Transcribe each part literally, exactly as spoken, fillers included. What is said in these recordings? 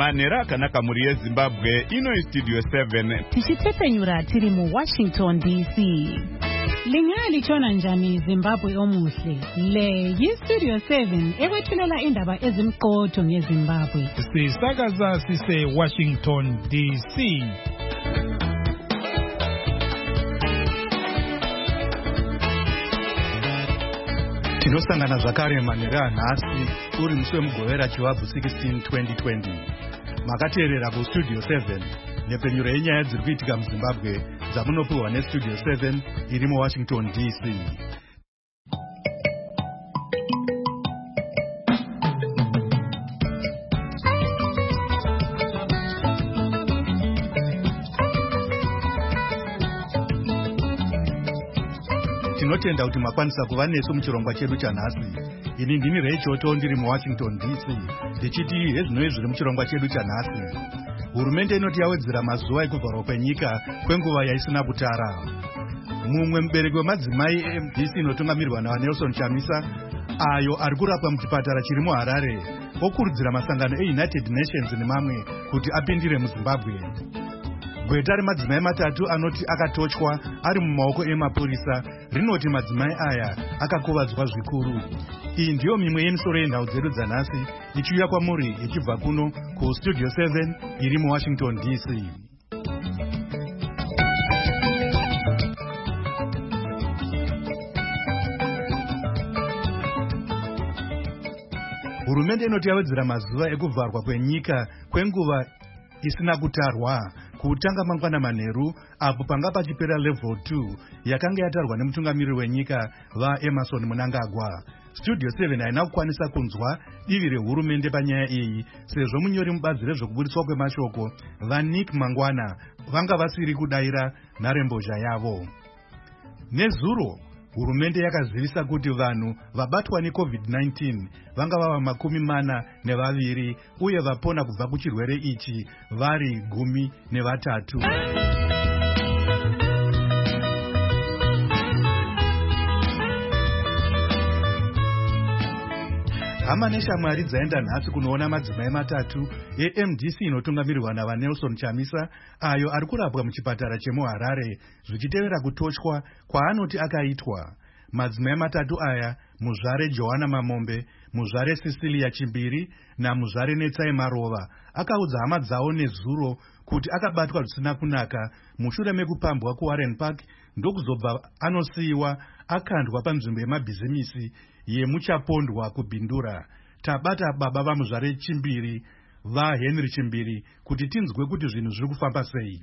Manera kanaka muri yeZimbabwe ino studio seven. Tichitepenyura tiri mu Washington D C. Lingali chona njani Zimbabwe omuhle. Le yi studio seven ekwethulela indaba ezimqotho ngeZimbabwe. Sisakaza sise Washington D C. Tinosangana zvakare Manera nhasi uri musi wemugovera chiwabvu sixteen twenty twenty. Makateerera kustudio seven nepenyuro yenyaya dziri kuitika muZimbabwe dzamunopiwa nestudio seven iri muWashington D C. Tinotenda kuti makwanisa kuva nesu muchirongwa chedu chanhasi. Ini ndini Rechoto ndiri muWashington D C ndichiti hezvinoi zviri muchirongwa chedu chanhasi. Hurumende inoti yawedzera mazuva ekuvharwa kwenyika kwenguva yaisina kutara. Mumwe mubereki wemadzimai eM D C inotungamirwa naNelson Chamisa ayo ari kurapwa muchipatara chiri muHarare okurudzira masangano eUnited Nations nemamwe kuti apindire muZimbabwe. Gweta remadzimai matatu anoti akatochwa ari mumaoko emapurisa rinoti madzimai aya akakuvadzwa zvikuru. Iyi ndiyo mimwe yemisoro yenhau dzedu dzanhasi ichiuya kwamuri ichibva kuno kustudio seven iri muWashington D C. Hurumende inoti yawedzera mazuva ekuvharwa kwenyika kwenguva isina kutarwa kutanga mangwana manheru apo panga pachipera level two yakanga yatarwa nemutungamiriri wenyika vaEmmerson Mnangagwa. Studio seven haina kukwanisa kunzwa divi rehurumende panyaya iyi sezvo munyori mubazi rezvokuburitswa kwemashoko vaNick Mangwana vanga vasiri kudaira nharembozha yavo. Nezuro hurumende yakazivisa kuti vanhu vabatwa neCovid nineteen vanga vava makumi mana nevaviri uye vapona kubva kuchirwere ichi vari gumi nevatatu. Hama neshamwari dzaenda nhasi kunoona madzimai matatu eM D C inotungamirirwa navaNelson Chamisa ayo ari kurapwa muchipatara chemuHarare zvichitevera kutochwa kwaanoti akaitwa. Madzimai matatu aya, muzvare Johanna Mamombe, muzvare Cecilia Chimbiri namuzvare Netsai Marova, akaudza hama dzawo nezuro kuti akabatwa zvisina kunaka mushure mekupambwa kuWarren Park ndokuzobva anosiyiwa akandwa panzvimbo yemabhizimisi yemuchapondwa kubhindura. Tabata baba vamuzvare Chimbiri vaHenry Chimbiri kuti tinzwe kuti zvinhu zviri kufamba sei.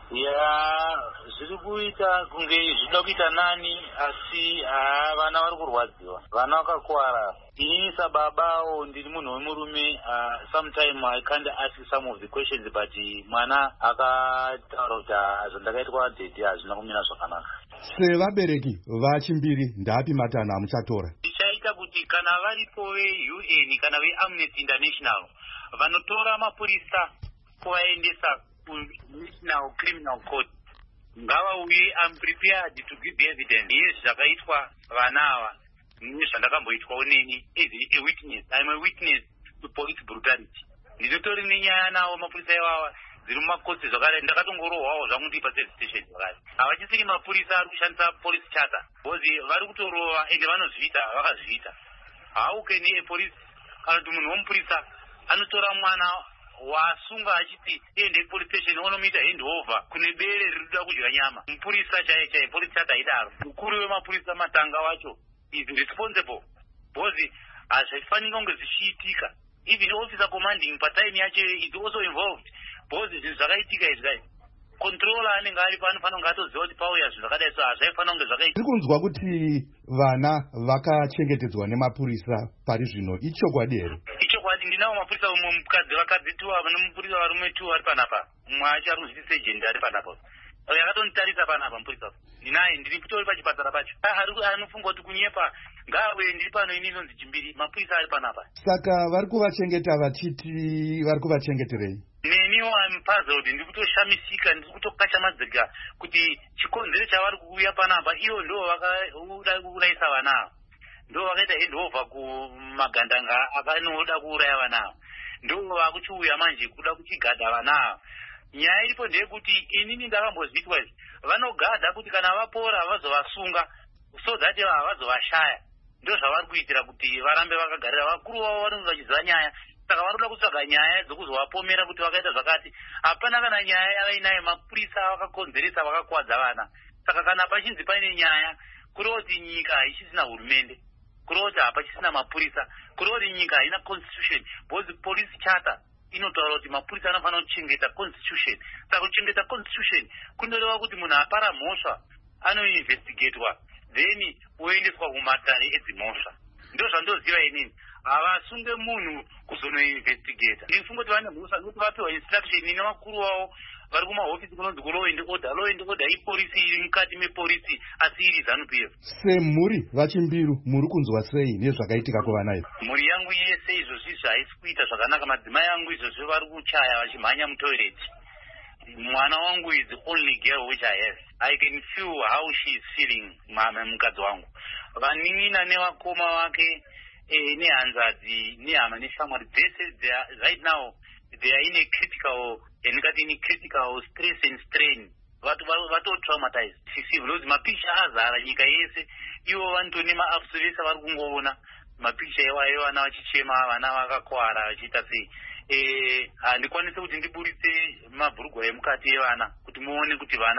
Ya zviri kuita kunge zvinoda kuita nani asi vana vari kurwadziwa, vana vakakuwara. Ini sababawo ndiri munhu wemurume, sometime I can't ask some of the questions but mwana akataura kuti zvandakaitwa dhedhi hazvina kumira zvakanaka. Sevabereki vaChimbiri ndapi matanho amuchatora? Tichaita kuti kana varipo veU N kana veAmnesty International vanotora mapurisa kuvaendesa kuNational Criminal Court ngavauye I'm prepared to give evidence yezvi zvakaitwa vana ava nezvandakamboitwawo neni as a witness. I'm a witness to police brutality. Ndinotori nenyaya nawo mapurisa ivava dziri mumakotsi zvakare ndakatongorohwawo zvangu ndiri paservice station zvakare. Havachisiri mapurisa ari kushandisa police charter because vari kutorova ende vanozviita vakazviita. How can a police kana kuti munhu womupurisa anotora mwana wasunga achiti ende police station onomuita handover kune bere rinoda kudya nyama? Mupurisa chaiye chaiye police charter haidaro. Mukuru wemapurisa matanga wacho is responsible because hazvifanira kunge zvichiitika. Even officer commanding patime yacho is also involved because zvinhu zvakaitika izvi controller anenge aripo anofanira kunge atoziva kuti pauya zvinhu zvakadai so hazvaifanira kunge zvakaitika. Tiri kunzwa kuti vana vakachengetedzwa nemapurisa pari zvino, ichokwadi here? Ichokwadi. Ndinawo mapurisa umwe mukadzi vakadzi tu nemupurisa varume tu ari panapa, mumwe acho ari kuzviti sergeant ari panapa, yakatonitarisa panapa mupurisa ndinaye ndiri kutori pachipatara pacho. Anofunga kuti kunyepa ngawe ndiri pano ini inonzi Chimbiri, mapurisa ari panapa. Saka vari kuvachengeta vachiti vari kuvachengeterei? Neniwo I'm puzzled, ndiri kutoshamisika, ndiri kutokashamadzika kuti chikonzero chavari kuuya panapa ivo ndo vakauda kuurayisa vana ava, ndo vakaita handover kumagandanga akanoda kuuraya vana ava. ndo vakuchiuya manje kuda kuchigadha vana ava. Nyaya iripo ndeyekuti inini ndakambozvitwa izvi vanogadha kuti kana vapora vazovasunga so that havazovashaya. Ndo zvavari kuitira kuti varambe vakagarira. Vakuru vavo vanenge vachiziva nyaya, saka varikuda kutsvaga nyaya dzokuzovapomera kuti vakaita zvakati. Hapana kana nyaya yavainayo mapurisa vakakonzeresa vakakuwadza vana. Saka kana pachinzi paine nyaya kureva kuti nyika haichisina hurumende, kureva kuti hapachisina mapurisa, kureva kuti nyika haina constitution, because police charter inotaura kuti mapurisa anofanira kuchengeta constitution. Saka kuchengeta constitution kunoreva kuti munhu apara mhosva anoinvestigatwa then oendeswa kumatare edzimhosva. Ndo zvandoziva inini. Havasunge munhu kuzonoinvestigata. Ndifunga kuti vane mhosva nokuti vapiwa instruction nevakuru vavo vari kumahofisi kunonzi ku law and order. Law and order ipolisi iri mukati mepolisi asi iri ZANU P F. Semhuri vachimbiru muri kunzwa sei nezvakaitika kuvana ivi? Mhuri yangu yese izvozvi zvaisi kuita zvakanaka. Madzimai angu izvozvi vari kuchaya vachimhanya mutoilet. Mwana wangu is the only girl which I have. I can feel how she is feeling, mama mukadzi wangu. Vanin'ina nevakoma vake eh, nehanzvadzi nehama neshamwari dzese right now they are in a critical endingati in a critical stress and strain. Vatu vato traumatized. Sisi vlozi mapisha azara nyika yese. Ivo vantu nemaapsu vese vari kungoona mapisha ewayo vana vachichema, vana vakakwara vachiita sei. Eh, handikwanise kuti ndiburitse mabhurugwa emukati evana kuti muone kuti vana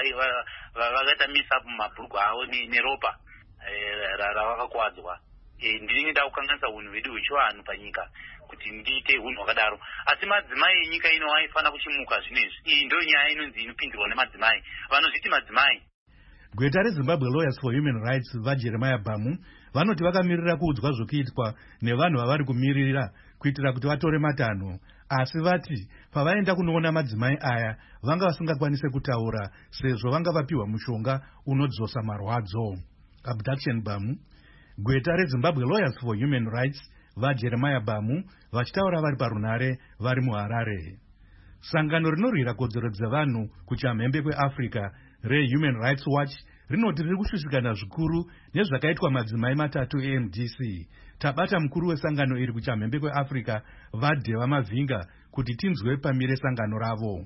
vakaita misa up mumabhurugwa avo neropa ravakakwadzwa. Ndinenge ndakukanganisa unhu hwedu hwechivanhu panyika kuti ndiite unhu hwakadaro. Asi madzimai enyika ino aifana kuchimuka zvinezvi. Iyi ndo nyaya inonzi inopindirwa nemadzimai. Vanozviti madzimai. Gweta reZimbabwe Lawyers for Human Rights vaJeremiah Bhamu vanoti vakamirira kuudzwa zvokuitwa nevanhu vavari kumirira kuitira kuti vatore matanho, asi vati pavaenda kunoona madzimai aya vanga vasingakwanise kutaura sezvo vanga vapiwa mushonga unodzosa marwadzo. Abduction Bhamu. Gweta reZimbabwe Lawyers for Human Rights vaJeremiah Bhamu vachitaura vari parunare vari muHarare. Sangano rinorwira kodzero dzevanhu kuchamhembe kweAfrica reHuman Rights Watch rinoti riri kushushikana zvikuru nezvakaitwa madzimai matatu eM D C. Tabata mukuru wesangano iri kuchamhembe kweAfrica vaDheva Mavhinga kuti tinzwe pamire sangano ravo.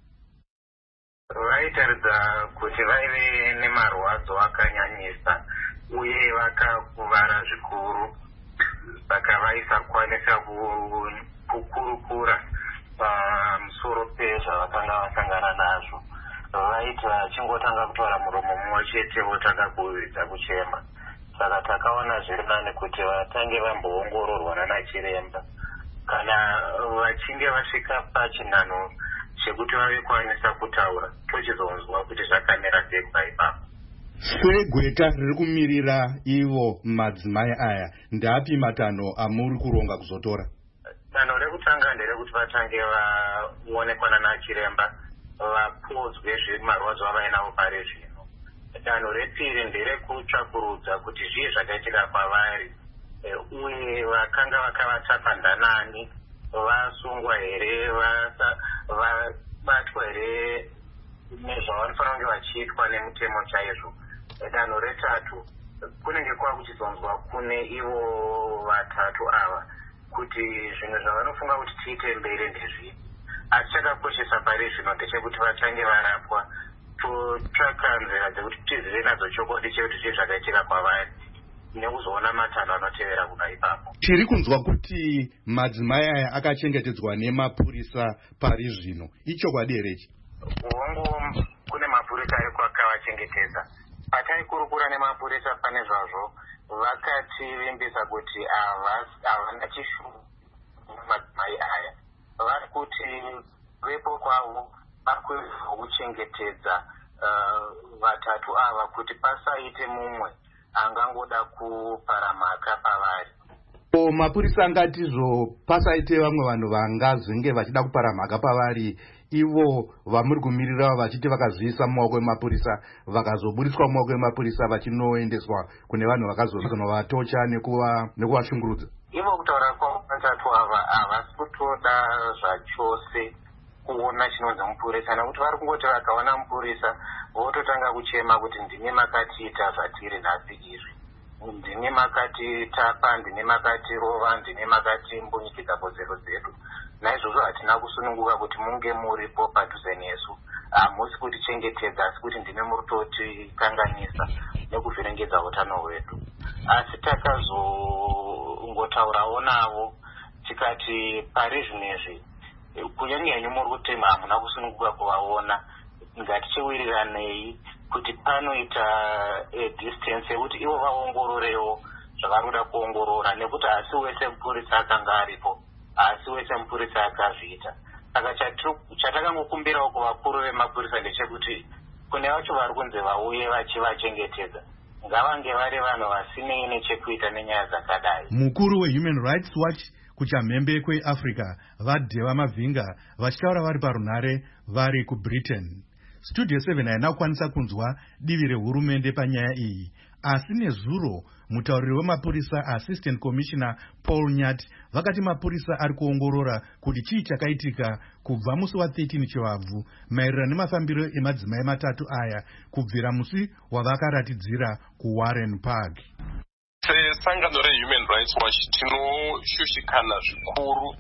Vaitaridza kuti vaive nemarwadzo akanyanyisa uye vakakuvara zvikuru, saka vaisakwanisa kukurukura pamusoro pezvavakanga vasangana nazvo. Vaiti vachingotanga kutaura muromo mumwe chete votanga kuedza kuchema. Saka takaona zviri nani kuti vatange vamboongororwa nana chiremba kana vachinge vasvika pachinhanho chekuti vave kwanisa kutaura tochizonzwa kuti zvakamira sei ipapo. Segweta riri kumirira ivo madzimai aya, ndapi matanho amuri kuronga kuzotora? Danho rekutanga nderekuti vatange vaonekwa nana chiremba vapodzwe zvemarwadzo avainawo pari zvino. Danho repiri nderekutsvakurudza kuti zvii zvakaitika kwavari uye vakanga vakavatapa ndanani, vasungwa here, vabatwa here nezvavanofanira kunge vachiitwa nemutemo chaizvo. Danho retatu kunenge kwava kuchizonzwa kune ivo vatatu ava kuti zvimwe zvavanofunga kuti tiite mberi ndezvii. Asi chakakoshesa pari zvino ndechekuti vatange varapwa, totsvaka nzira dzekuti tizive nadzo chokwadi chekuti zvii zvakaitika kwavari nekuzoona matanho anotevera kuda ipapo. Tiri kunzwa kuti madzimai aya akachengetedzwa nemapurisa pari zvino. Ichokwadi here ichi? Hongu kune mapurisa ariko akavachengetedza. Pataikurukura nemapurisa pane zvazvo vakativimbisa kuti havana chishuvo madzimai aya. Vari kuti vepo kwavo vakuchengetedza vatatu ava kuti pasaite mumwe angangoda kuparamhaka pavari. O mapurisa angatizvo pasaite vamwe vanhu vangazvinge vachida kuparamhaka pavari, ivo vamuri kumirira vachiti vakazviisa mumaoko emapurisa vakazoburiswa mumaoko emapurisa vachinoendeswa kune vanhu vakazonovatocha nekuvashungurudza. Ivo kutaura kwavo vatatu ava havasi kutoda zvachose kuona chinonzi mupurisa, nekuti vari kungoti vakaona mupurisa vototanga kuchema kuti ndimi makatiita zvatiri nhasi izvi. ndine makati tapa, ndine makati rova, ndine makati mbunyikidza kodzero dzedu. Naizvozvo hatina kusununguka kuti munge muripo padhuze nesu. Hamusi kuti chengetedza asi kuti ndine murutoti kanganisa nekuvherengedza utano hwedu. Asi takazongotaurawo navo tikati pari zvinezvi kunyanya muri kuti hamuna kusununguka kuvaona, ngatichiwiriranei kuti panoita distance yekuti ivo vaongororewo zvavari kuda kuongorora, nekuti asi wese mupurisa akanga aripo, asi wese mupurisa akazviita. Saka chatakangokumbirawo kuvakuru vemapurisa ndechekuti kune vacho vari kunze vauye vachivachengetedza ngavange vari vanhu vasinei nechekuita nenyaya dzakadai. Mukuru weHuman Rights Watch kuchamhembe kweAfrica vaDheva Mavhinga vachitaura vari parunhare vari kuBritain. Studio seven haina kukwanisa kunzwa divi rehurumende panyaya iyi, asi nezuro mutauriri wemapurisa Assistant Commissioner Paul Nyati vakati mapurisa ari kuongorora kuti chii chakaitika kubva musi wa13 Chivabvu maererano nemafambiro emadzimai matatu aya kubvira musi wavakaratidzira kuWarren Park. Sesangano reHuman Rights Watch tinoshushikana zvikuru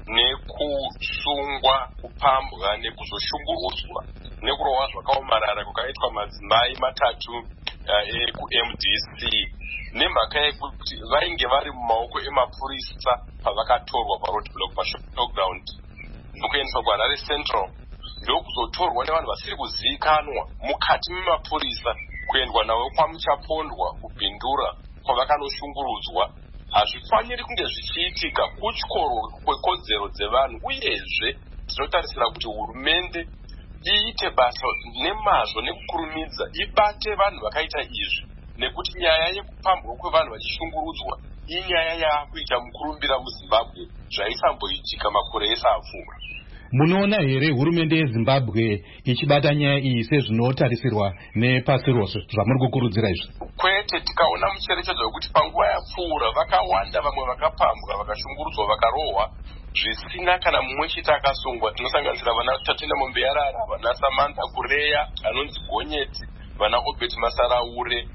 nekusungwa, kupambwa nekuzoshungurudzwa nekurohwa zvakaomarara kukaitwa madzimai matatu uh, ekuM D C nemhaka yekuti vainge vari mumaoko emapurisa pavakatorwa paroadblock pashowground nokuendeswa kuHarare Central, ndokuzotorwa nevanhu vasiri kuzivikanwa mukati memapurisa kuendwa navo kwamuchapondwa kubhindura kwavakanoshungurudzwa. Hazvifaniri kunge zvichiitika kutyoro kwekodzero dzevanhu, uyezve tinotarisira kuti hurumende iite basa nemazvo nekukurumidza, ibate vanhu vakaita izvi, nekuti nyaya yekupambwa kwevanhu vachishungurudzwa inyaya yaakuita mukurumbira muZimbabwe zvaisamboitika makore ese apfuura. Munoona here hurumende yeZimbabwe ichibata nyaya iyi sezvinotarisirwa nepasi rose zvamuri kukurudzira izvi? Kwete, tikaona mucherechedzo wekuti panguva yapfuura vakawanda vamwe vakapambwa, vakashungurudzwa, vakarohwa zvisina kana mumwe chete akasungwa. Tinosanganisira vana Tatenda Mombeyarara, vana Samantha Kureya, anonzi Gonyeti, vana Obert Masaraure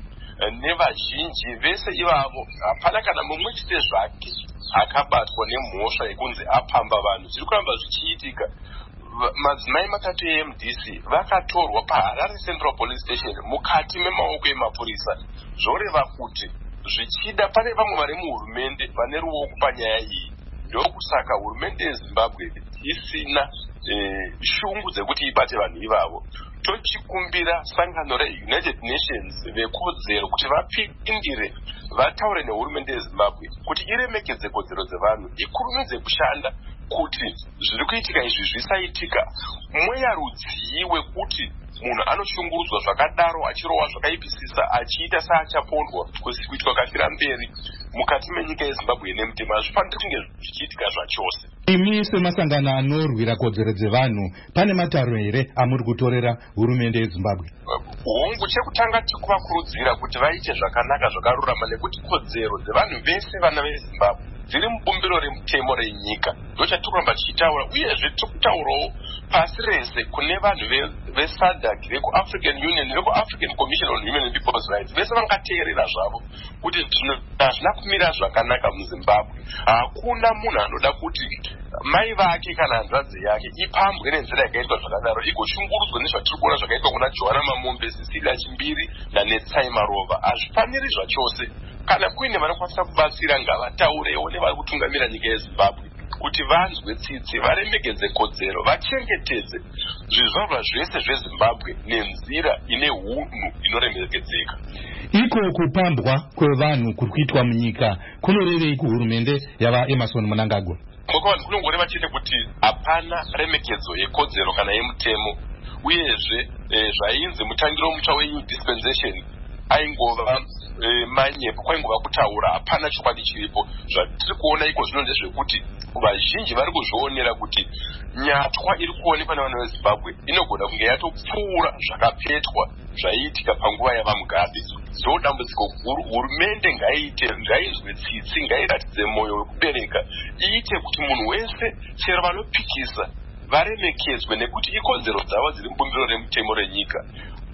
nevazhinji vese ivavo. Hapana kana mumwe chete zvake akabatwa nemhosva yekunzi apamba vanhu. Zviri kuramba zvichiitika. Madzimai matatu eM D C vakatorwa paHarare Central Police Station mukati memaoko emapurisa. Zvoreva kuti zvichida pane vamwe vari muhurumende vane ruoko panyaya iyi. Ndokusaka hurumende yeZimbabwe isina e, shungu dzekuti ibate vanhu ivavo. Tochikumbira sangano reUnited Nations vekodzero kuti vapindire vataure nehurumende yeZimbabwe kuti iremekedze kodzero dzevanhu, ikurumidze kushanda kuti zviri kuitika izvi zvisaitika. Mweya rudziwe kuti munhu anoshungurudzwa zvakadaro, achirohwa zvakaipisisa, achiita saachapondwa kuitwa kafira mberi mukati menyika yeZimbabwe nemutema. Hazvifaniri kunge zvichiitika zvachose. Imi semasangano anorwira kodzero dzevanhu, pane matauro here amuri kutorera hurumende yeZimbabwe? Hongu chekutanga tikuvakurudzira kuti vaite zvakanaka zvakarurama, nekuti kodzero dzevanhu vese vana veZimbabwe dziri mubumbiro remutemo renyika. Ndochatikuramba tichitaura, uyezve tikutaurawo pasi rese kune vanhu veSADC, vekuAfrican Union, vekuAfrican Commission on Human and People's Rights, vese vangateerera zvavo kuti hazvina kumira zvakanaka muZimbabwe. Hakuna munhu anoda kuti mai vake kana hanzvadzi yake ipambwe nenzira yakaitwa zvakadaro, igoshungurudzwa nezvatiri kuona zvakaitwa kuna Johanna Mamombe, Cecilia Chimbiri naNetsai Marova. Hazvifaniri zvachose. Kana kuine vanokwanisa kubatsira ngavataurewo nevari kutungamira nyika yeZimbabwe kuti vanzwe tsitsi, varemekedze kodzero, vachengetedze zvizvarwa zvese zveZimbabwe nenzira ine hunhu inoremekedzeka. Iko kupambwa kwevanhu kuri kuitwa munyika kunorevei kuhurumende yavaEmmerson Mnangagwa? Vanhu kunongoreva chete kuti hapana remekedzo yekodzero kana yemutemo, uyezve e, zvainzi mutangiro mutsva weNew Dispensation aingova e, manyepo, kwaingova kutaura, hapana chokwadi chiripo. Zvatiri kuona iko zvino ndezvekuti vazhinji vari kuzvionera kuti nyatwa iri kuonekwa nevanhu veZimbabwe inogona kunge yatopfuura zvakapetwa zvaiitika panguva yavaMugabe. So dambudziko guru, hurumende ngaiite, ngaizwe tsitsi, ngairatidze mwoyo wekubereka, iite kuti munhu wese chero vanopikisa varemekedzwe, nekuti ikodzero dzavo dziri mubumbiro remutemo renyika.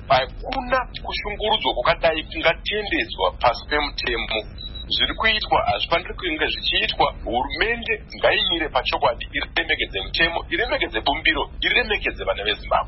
hakuna kushungurudzwa kwakadai kungatendedzwa pasi pemutemo. Zviri kuitwa hazvifaniri kunge zvichiitwa. Hurumende ngaimire pachokwadi, iremekedze mutemo, iremekedze bumbiro, iremekedze vana veZimbabwe.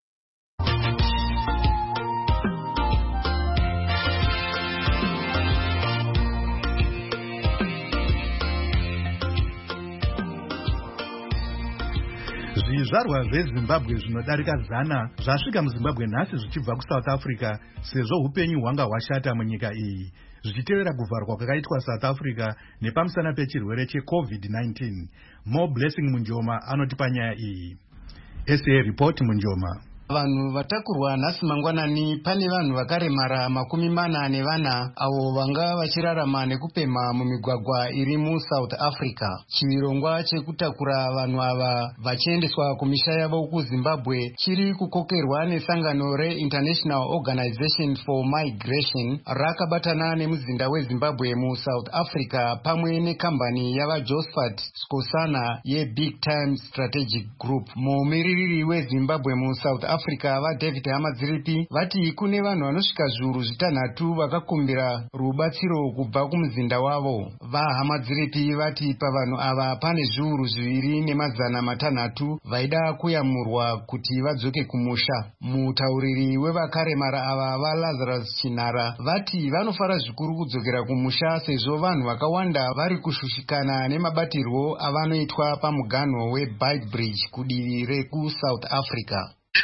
Zvizvarwa zveZimbabwe zvinodarika zana zvasvika muZimbabwe nhasi zvichibva kuSouth Africa sezvo upenyu hwanga hwashata munyika iyi zvichitevera kuvharwa kwakaitwa South Africa nepamusana pechirwere cheCovid nineteen. Mo Blessing Munjoma anotipa nyaya iyi. S A report Munjoma. Vanhu vatakurwa nhasi mangwanani pane vanhu vakaremara makumi mana nevana avo vanga vachirarama nekupema mumigwagwa iri muSouth Africa. Chirongwa chekutakura vanhu ava vachiendeswa kumisha yavo kuZimbabwe chiri kukokerwa nesangano reInternational Organization for Migration rakabatana nemuzinda weZimbabwe muSouth Africa pamwe nekambani yavaJosephat Skosana yeBig Time Strategic Group. Mumiririri weZimbabwe muSouth Africa Africa vaDavid Hamadziripi vati kune vanhu vanosvika zviuru zvitanhatu vakakumbira rubatsiro kubva kumuzinda wavo. VaHamadziripi vati pavanhu ava pane zviuru zviviri nemazana matanhatu vaida kuyamurwa kuti vadzoke kumusha. Mutauriri wevakaremara ava vaLazarus Chinara vati vanofara zvikuru kudzokera kumusha sezvo vanhu vakawanda vari kushushikana nemabatirwo avanoitwa pamuganho weBeitbridge kudivi rekuSouth Africa.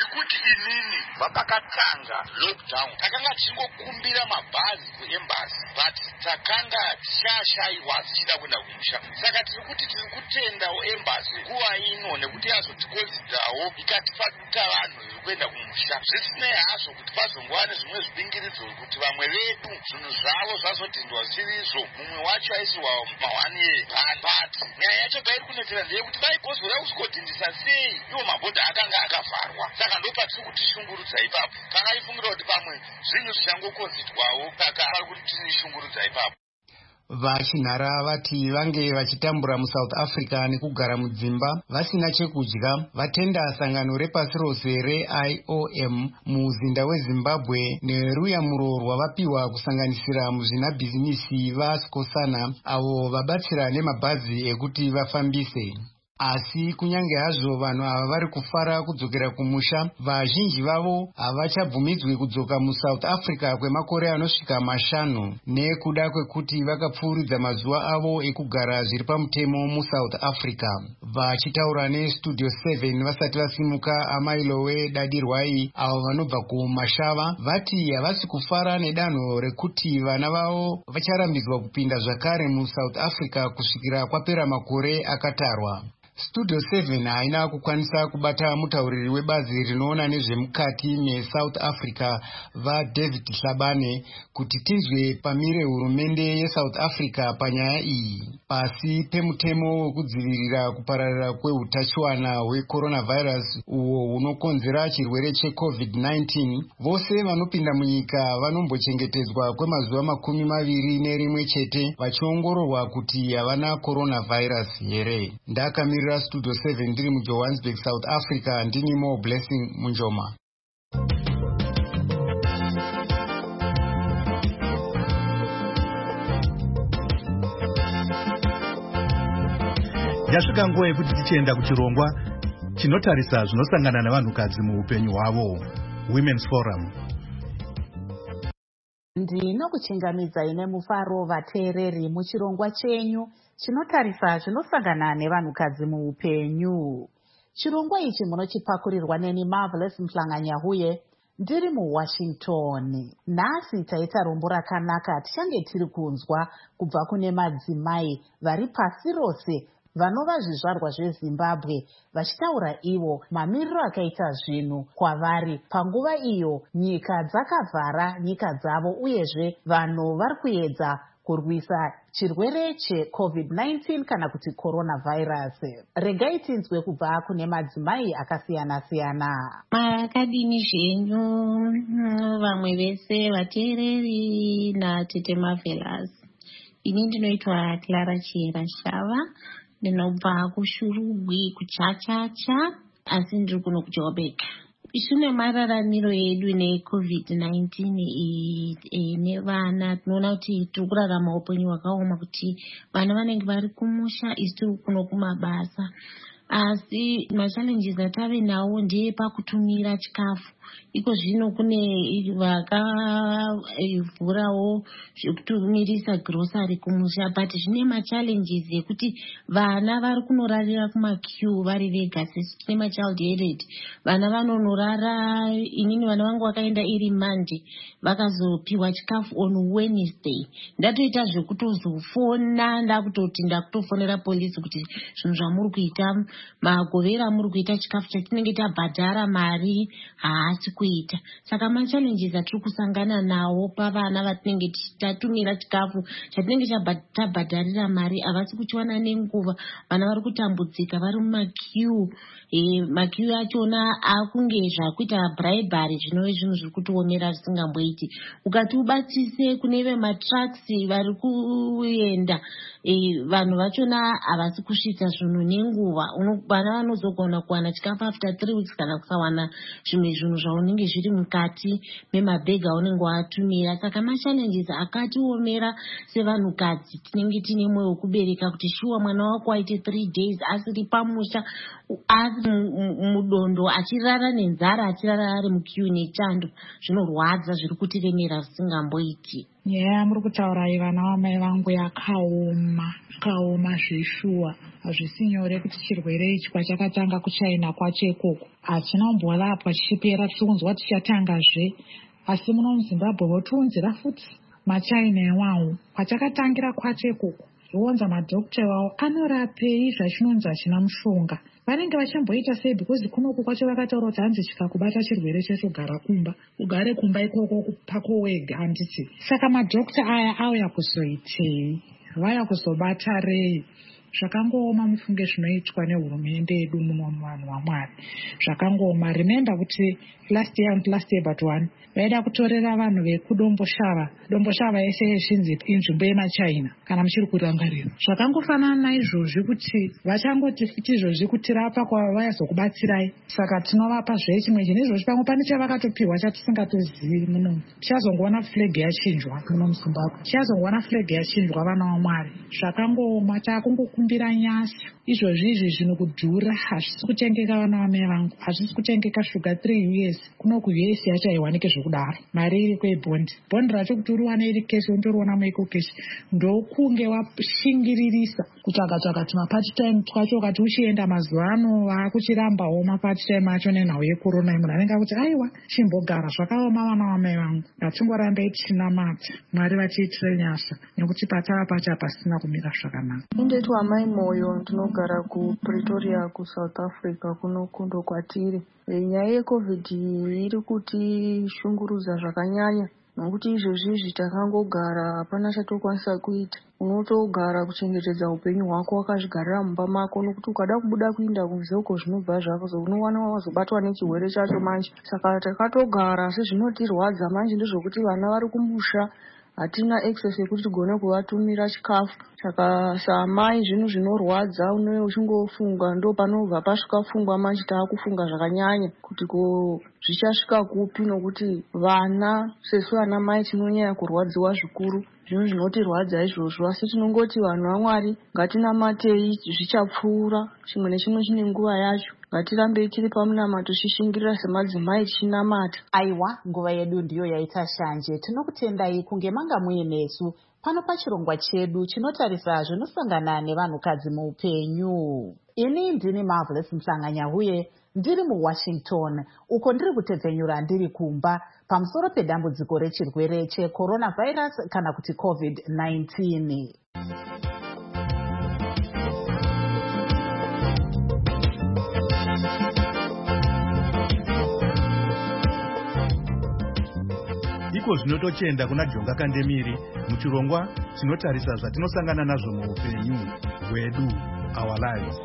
Pakatanga lockdown takanga tichingokumbira mabhazi kuembasi but takanga tichashaiwa tichida kuenda kumusha. Saka tiri kuti tiri kutendawo embasi nguva ino nekuti yazotikonzidzawo ikatipa duta vanhu kuenda kumusha. Zvisinei hazvo kuti pazongova nezvimwe zvibingiridzo kuti vamwe vedu zvinhu zvavo zvazotendwa zvisirizo, mumwe wacho aisiwa mawani ebhani. But nyaya yacho pairi kunetera ndeyekuti vaigozora kusgodhindisa sei iwo mabhodha akanga akavharwa. Saka ndo patiri kutishungurudza ipapo. Takaifungira kuti pamwe zvinhu zvichangokonzidwawo saka pari kuti tinishungurudza ipapo. Vachinhara vati vange vachitambura muSouth Africa nekugara mudzimba vasina chekudya vatenda sangano repasi rose reI O M muzinda weZimbabwe neruyamuro rwavapiwa kusanganisira muzvinabhizinisi vaSkosana avo vabatsira nemabhazi ekuti vafambise. Asi kunyange hazvo vanhu ava vari kufara kudzokera kumusha, vazhinji vavo havachabvumidzwi kudzoka muSouth Africa kwemakore anosvika mashanu nekuda kwekuti vakapfuuridza mazuva avo ekugara zviri pamutemo muSouth Africa. Vachitaura neStudio seven vasati vasimuka, Amailowe Dadirwai avo vanobva kumashava vati havasi kufara nedanho rekuti vana vavo vacharambidzwa kupinda zvakare muSouth Africa kusvikira kwapera makore akatarwa. Studio seven haina kukwanisa kubata mutauriri webazi rinoona nezvemukati meSouth Africa vaDavid Hlabane kuti tinzwe pamire hurumende yeSouth Africa panyaya iyi. Pasi pemutemo wekudzivirira kupararira kweutachiwana hwecoronavirus uwo hunokonzera chirwere cheCovid nineteen, vose vanopinda munyika vanombochengetedzwa kwemazuva makumi maviri nerimwe chete vachiongororwa kuti havana coronavirus here. Ndakamira Studio seven ndiri muJohannesburg, South Africa. Ndini Mo Blessing Munjoma. Yasvika nguva yekuti tichienda kuchirongwa chinotarisa zvinosangana navanhukadzi muupenyu hwavo, Women's Forum. Ndinokuchingamidzai nemufaro vateereri muchirongwa chenyu chinotarisa zvinosangana nevanhukadzi muupenyu. Chirongwa ichi munochipakurirwa neni Marvelous Mhlanganyahuye ndiri muWashington. Nhasi taita rombo rakanaka tichange tiri kunzwa kubva kune madzimai vari pasi rose vanova zvizvarwa zveZimbabwe vachitaura ivo mamiriro akaita zvinhu kwavari panguva iyo nyika dzakavhara nyika dzavo uyezve vanhu vari kuedza kurwisa chirwere cheCovid nineteen kana kuti coronavirus. Regai tinzwe kubva kune madzimai akasiyana-siyana. Makadini zvenyu vamwe vese vateereri naTete Marvelous. Ini ndinoitwa Clara Chira Shava, ndinobva kuShurugwi kuChachacha, asi ndiri kuno kuJoburg. Ishune mararamiro edu necovid nineteen nevana tinoona kuti tiri kurarama upenyu hwakaoma kuti vana vanenge vari kumusha isi tiri kuno kumabasa. Asi machallenges atave nawo ndeepakutumira chikafu. Iko zvino kune vakavhurawo zvekutumirisa grocery kumusha, but zvine machallenges ekuti vana vari kunorarira kumaqueue vari vega. Sesi tine machild headed, vana vanonorara. Inini vana vangu vakaenda iri Monday vakazopiwa chikafu on Wednesday. Ndatoita zvekutozofona ndakutoti ndakutofonera polisi kuti zvinhu zvamuri kuita magovera muri kuita chikafu chatinenge tabhadhara mari haasi kuita. Saka machallenges atiri kusangana nawo pavana vatinenge tatumira chikafu chatinenge tabhadharira mari havasi kuchiwana nenguva. Vana vari kutambudzika vari mumaqueue. E, maqueue achona akunge zvakuita bribery zvinove zvinhu zviri kutiomera zvisingamboiti. Ukati ubatsise kune vematrucks vari kuenda, e, vanhu vachona havasi kusvitsa zvinhu nenguva. Vana vanozogona kuwana chikafu after three weeks kana kusawana zvimwe zvinhu zvaunenge zviri mukati memabhegi aunenge watumira. Saka machallenges akatiomera sevanhukadzi tinenge tine mwoyo wekubereka kuti shuwa mwana wako aite three days asiri pamusha, ari mudondo achirara nenzara, achirara ari muqueue nechando. Zvinorwadza, zviri kutiremera zvisingamboiti. Yeah, muri kutaura ivana vamai vangu yakaoma kaoma zvishuwa. Hazvisi nyore kuti chirwere ichi kwachakatanga kuChina kwacho ikoko hachina kumborapwa chichipera, tiri kunzwa tichatangazve. Asi muno muZimbabwe votiunzira futi maChina iwawo kwachakatangira kwacho ikoko. Zvionza madhokota wavo anorapei zvachinonzi hachina mushonga. Vanenge vachimboita sei because kunoku kwacho vakataura kuti hanzi chikakubata chirwere checho gara kumba, ugare kumba ikoko pako wega handiti. Saka madhokota aya auya kuzoitei, vaya kuzobata rei? Zvakangooma mufunge zvinoitwa nehurumende yedu muno muvanhu vaMwari. Zvakangooma. Remember kuti last year and last year but one vaida kutorera vanhu vekudomboshava. Domboshava yese yeshinzi inzvimbo yemaChina kana muchiri kurangarira. Zvakangofanana naizvozvi kuti vachangoti futi izvozvi kutirapa kwavazokubatsirai. Saka tinovapa zvechimwe chinhu. Izvozvi pamwe pane chavakatopiwa chatisingatozivi muno. Tichazongoona flag yachinjwa muno muZimbabwe. Tichazongoona flag yachinjwa vana vaMwari. Zvakangooma. Takungokumbira nyasha. Izvozvi izvi zvinhu kudhura hazvisi kutengeka vana vamai vangu. Hazvisi kutengeka shuga three years. Kuno ku U S yachaiwanike zvekudaro. Mari iri kwebhondi. Bhondi racho kuti uriwane iri kesi undoriona muiko kesi. Ndokunge washingiririsa kutsvaka-tsvaka kuti mapart time twacho ukati uchienda mazuva ano vakuchirambawo mapart time acho nenhau yekorona. Munhu anenge kuti aiwa chimbogara zvakaoma vana vamai vangu. Ngatingorambei tichinamata Mwari vatiitire nyasha nekuti patava pacha pasina kumira zvakanaka. Indoitwa mai moyo ndinogara kuPretoria kuSouth Africa kuno kundo kwatiri. Nyaya yeCovid iri kuti shungurudza zvakanyanya nokuti izvozvi takangogara hapana chatokwanisa kuita. Unotogara kuchengetedza upenyu hwako wakazvigarira mumba mako nokuti ukada kubuda kuenda kunze uko zvinobva zvako unowana wazobatwa nechirwere chacho manje. Saka takatogara asi zvinotirwadza manje ndezvokuti vana vari kumusha hatina access yekuti tigone kuvatumira chikafu. Saka samai zvinhu zvinorwadza une uchingofunga ndo panobva pasvika pfungwa manje taakufunga zvakanyanya kuti ko zvichasvika kupi nokuti vana sesu ana mai tinonyanya kurwadziwa zvikuru. Zvinhu zvinotirwadza izvozvo asi tinongoti vanhu vaMwari ngatinamatei zvichapfuura. Chimwe nechimwe chine nguva yacho. Ngatirambei tiri pamunamato tichishingirira semadzimai tichinamata. Aiwa, nguva yedu ndiyo yaita shanje. Tinokutendai kunge manga muinesu pano pachirongwa chedu chinotarisa zvinosangana nevanhukadzi muupenyu. Ini ndini Marvelous Mhlanganya-Huye ndiri muWashington uko ndiri kutedzenyura ndiri kumba pamusoro pedambudziko rechirwere checoronavirus kana kuti covid nineteen. Iko zvinotochenda kuna Jonga Kandemiri muchirongwa chinotarisa zvatinosangana nazvo muupenyu hwedu, our lives.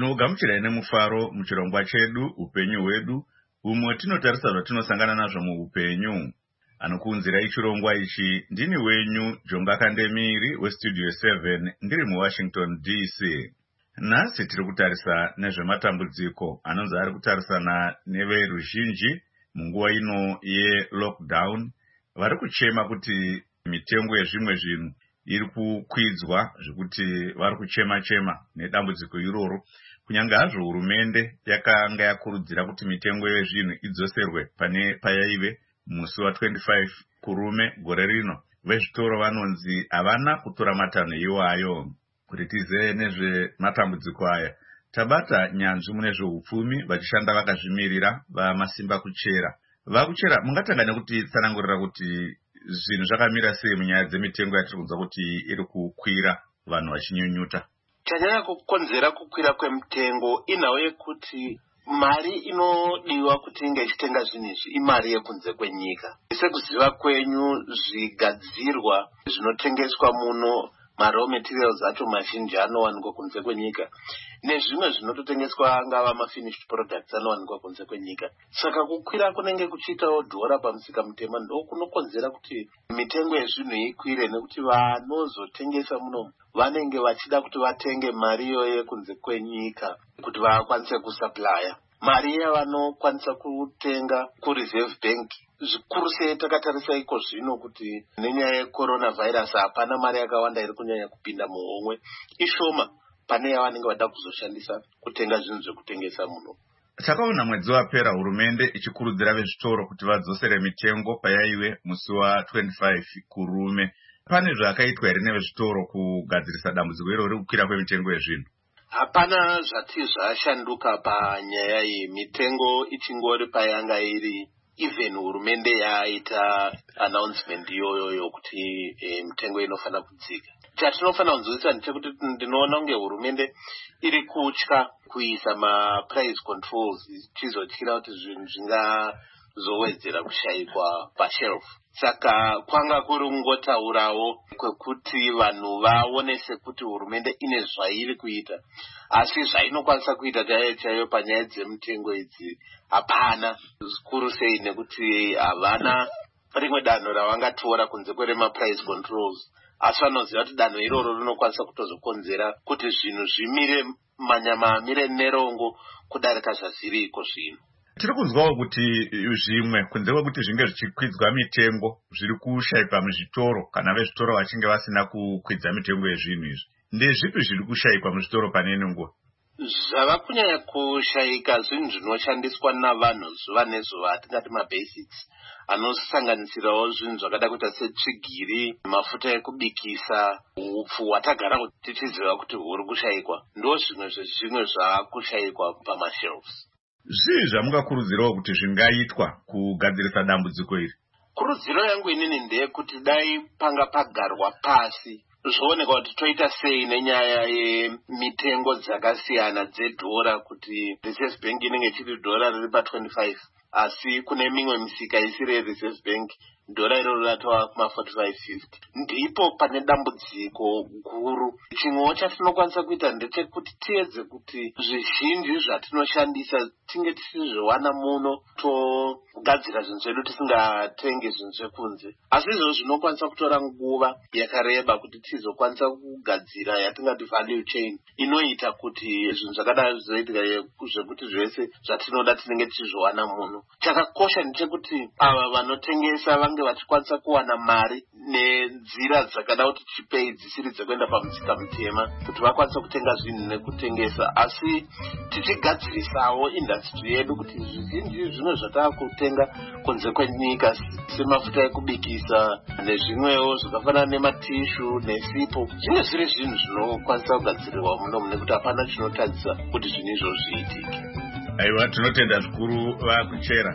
Tinogamuchira ine mufaro muchirongwa chedu upenyu hwedu, umwe tinotarisa zvatinosangana nazvo muupenyu. Anokuunzirai chirongwa ichi ndini wenyu Jonga Kandemiri westudio seven ndiri muWashington D C. Nhasi tiri kutarisa nezvematambudziko anonzi ari kutarisana neveruzhinji munguva ino yelockdown, vari kuchema kuti mitengo yezvimwe zvinhu iri kukwidzwa zvekuti vari kuchema chema nedambudziko iroro. Kunyange hazvo hurumende yakanga yakurudzira kuti mitengo yezvinhu idzoserwe pane payaive musi wa twenty-five kurume gore rino, vezvitoro vanonzi havana kutora matanho iwayo. Kuti tizive nezvematambudziko aya, tabata nyanzvi mune zveupfumi vachishanda vakazvimirira vamasimba kuchera. Vakuchera, mungatanga nekuti tsanangurira kuti zvinhu zvakamira sei munyaya dzemitengo yatiri kunzwa kuti iri kukwira, vanhu vachinyunyuta? Chanyanya kukonzera kukwira kwemitengo inhau yekuti mari inodiwa kuti inge ichitenga zvinhu izvi imari yekunze kwenyika. Sekuziva kwenyu, zvigadzirwa zvinotengeswa muno, maraw materials acho mazhinji anowanikwa kunze kwenyika, nezvimwe zvinototengeswa angava mafinished products anowanikwa kunze kwenyika. Saka kukwira kunenge kuchiitawo dhora pamusika mutema ndo kunokonzera kuti mitengo yezvinhu ikwire, nekuti vanozotengesa muno vanenge vachida kuti vatenge mariyo yekunze kwenyika kuti vakwanise kusuplya. Mari yavanokwanisa kutenga kureserve bank, zvikuru sei takatarisa iko zvino kuti nenyaya yecoronavirus hapana mari yakawanda iri kunyanya kupinda muhomwe, ishoma pane yavanenge vada kuzoshandisa kutenga zvinhu zvekutengesa muno. Takaona mwedzi wapera hurumende ichikurudzira vezvitoro kuti vadzosere mitengo payaive musi wa twenty-five kurume. Pane zvakaitwa here nevezvitoro kugadzirisa dambudziko iro riri kukwira kwemitengo yezvinhu? Hapana zvati zvashanduka panyaya yemitengo, ichingori payanga iri. Even hurumende yaita announcement iyoyo kuti e, mitengo inofana kudzika. Chatinofana kunzwisisa ndechekuti ndinoona kunge hurumende iri kutya kuisa ma-price controls, chizotyira kuti zvinhu zvingazowedzera kushayikwa pashelf. Saka kwanga kuri kungotaurawo kwekuti vanhu vaonese kuti hurumende ine zvairi kuita, asi zvainokwanisa kuita chaiyo chaiyo panyaya dzemitengo idzi hapana. Zvikuru sei nekuti havana rimwe danho ravangatora kunze kwerema-price controls, asi vanoziva kuti danho iroro rinokwanisa kutozokonzera kuti zvinhu zvimire manyama amire nerongo kudarika zvazviriko zvino. Tiri kunzwawo kuti zvimwe kunze kwekuti zvinge zvichikwidzwa mitengo zviri kushayikwa muzvitoro, kana vezvitoro vachinge vasina kukwidza mitengo yezvinhu izvi. Ndezvipi zviri kushayikwa muzvitoro pane ine nguva? Zvava kunyanya kushayika zvinhu zvinoshandiswa navanhu zuva nezuva, atingati mabasics, anosanganisirawo zvinhu zvakada kuita setsvigiri, mafuta ekubikisa, upfu hwatagara tichiziva kuti huri kushayikwa. Ndo zvimwe zvezvimwe zvaakushayikwa pamashelves. Zvii zvamungakurudzirawo kuti zvingaitwa kugadzirisa dambudziko iri? Kurudziro yangu inini ndeyekuti dai panga pagarwa pasi zvoonekwa kuti toita sei nenyaya yemitengo dzakasiyana dzedhora, kuti reserve bank inenge chiri dhora riri pa twenty-five, asi kune mimwe misika isiri reserve bank dhora iroro ratova kuma forty-five fifty. Ndipo pane dambudziko guru. Chimwewo chatinokwanisa kuita ndechekuti tiedze kuti zvizhinji zvatinoshandisa tinge tisizviwana muno, togadzira zvinhu zvedu tisingatengi zvinhu zvekunze. Asi izvo zvinokwanisa kutora nguva yakareba kuti tizokwanisa kugadzira yatingati value chain inoita kuti zvinhu zvakadai zvizoitika zvekuti zvese zvatinoda tinenge tichizviwana muno. Chakakosha ndechekuti ava vanotengesa vange vachikwanisa kuwana mari nenzira dzakada kuti chipei dzisiri dzekuenda pamusika mutema, kuti vakwanisa kutenga zvinhu nekutengesa, asi tichigadzirisawo industry yedu kuti zvizhinji zvimwe zvataakutenga kunze kwenyika semafuta ekubikisa nezvimwewo zvakafanana nematishu nesipo, zvimwe zviri zvinhu zvinokwanisa kugadzirirwa muno nekuti hapana chinotadzisa kuti zvinhu izvo zviitike. Aiwa, tinotenda zvikuru vakuchera.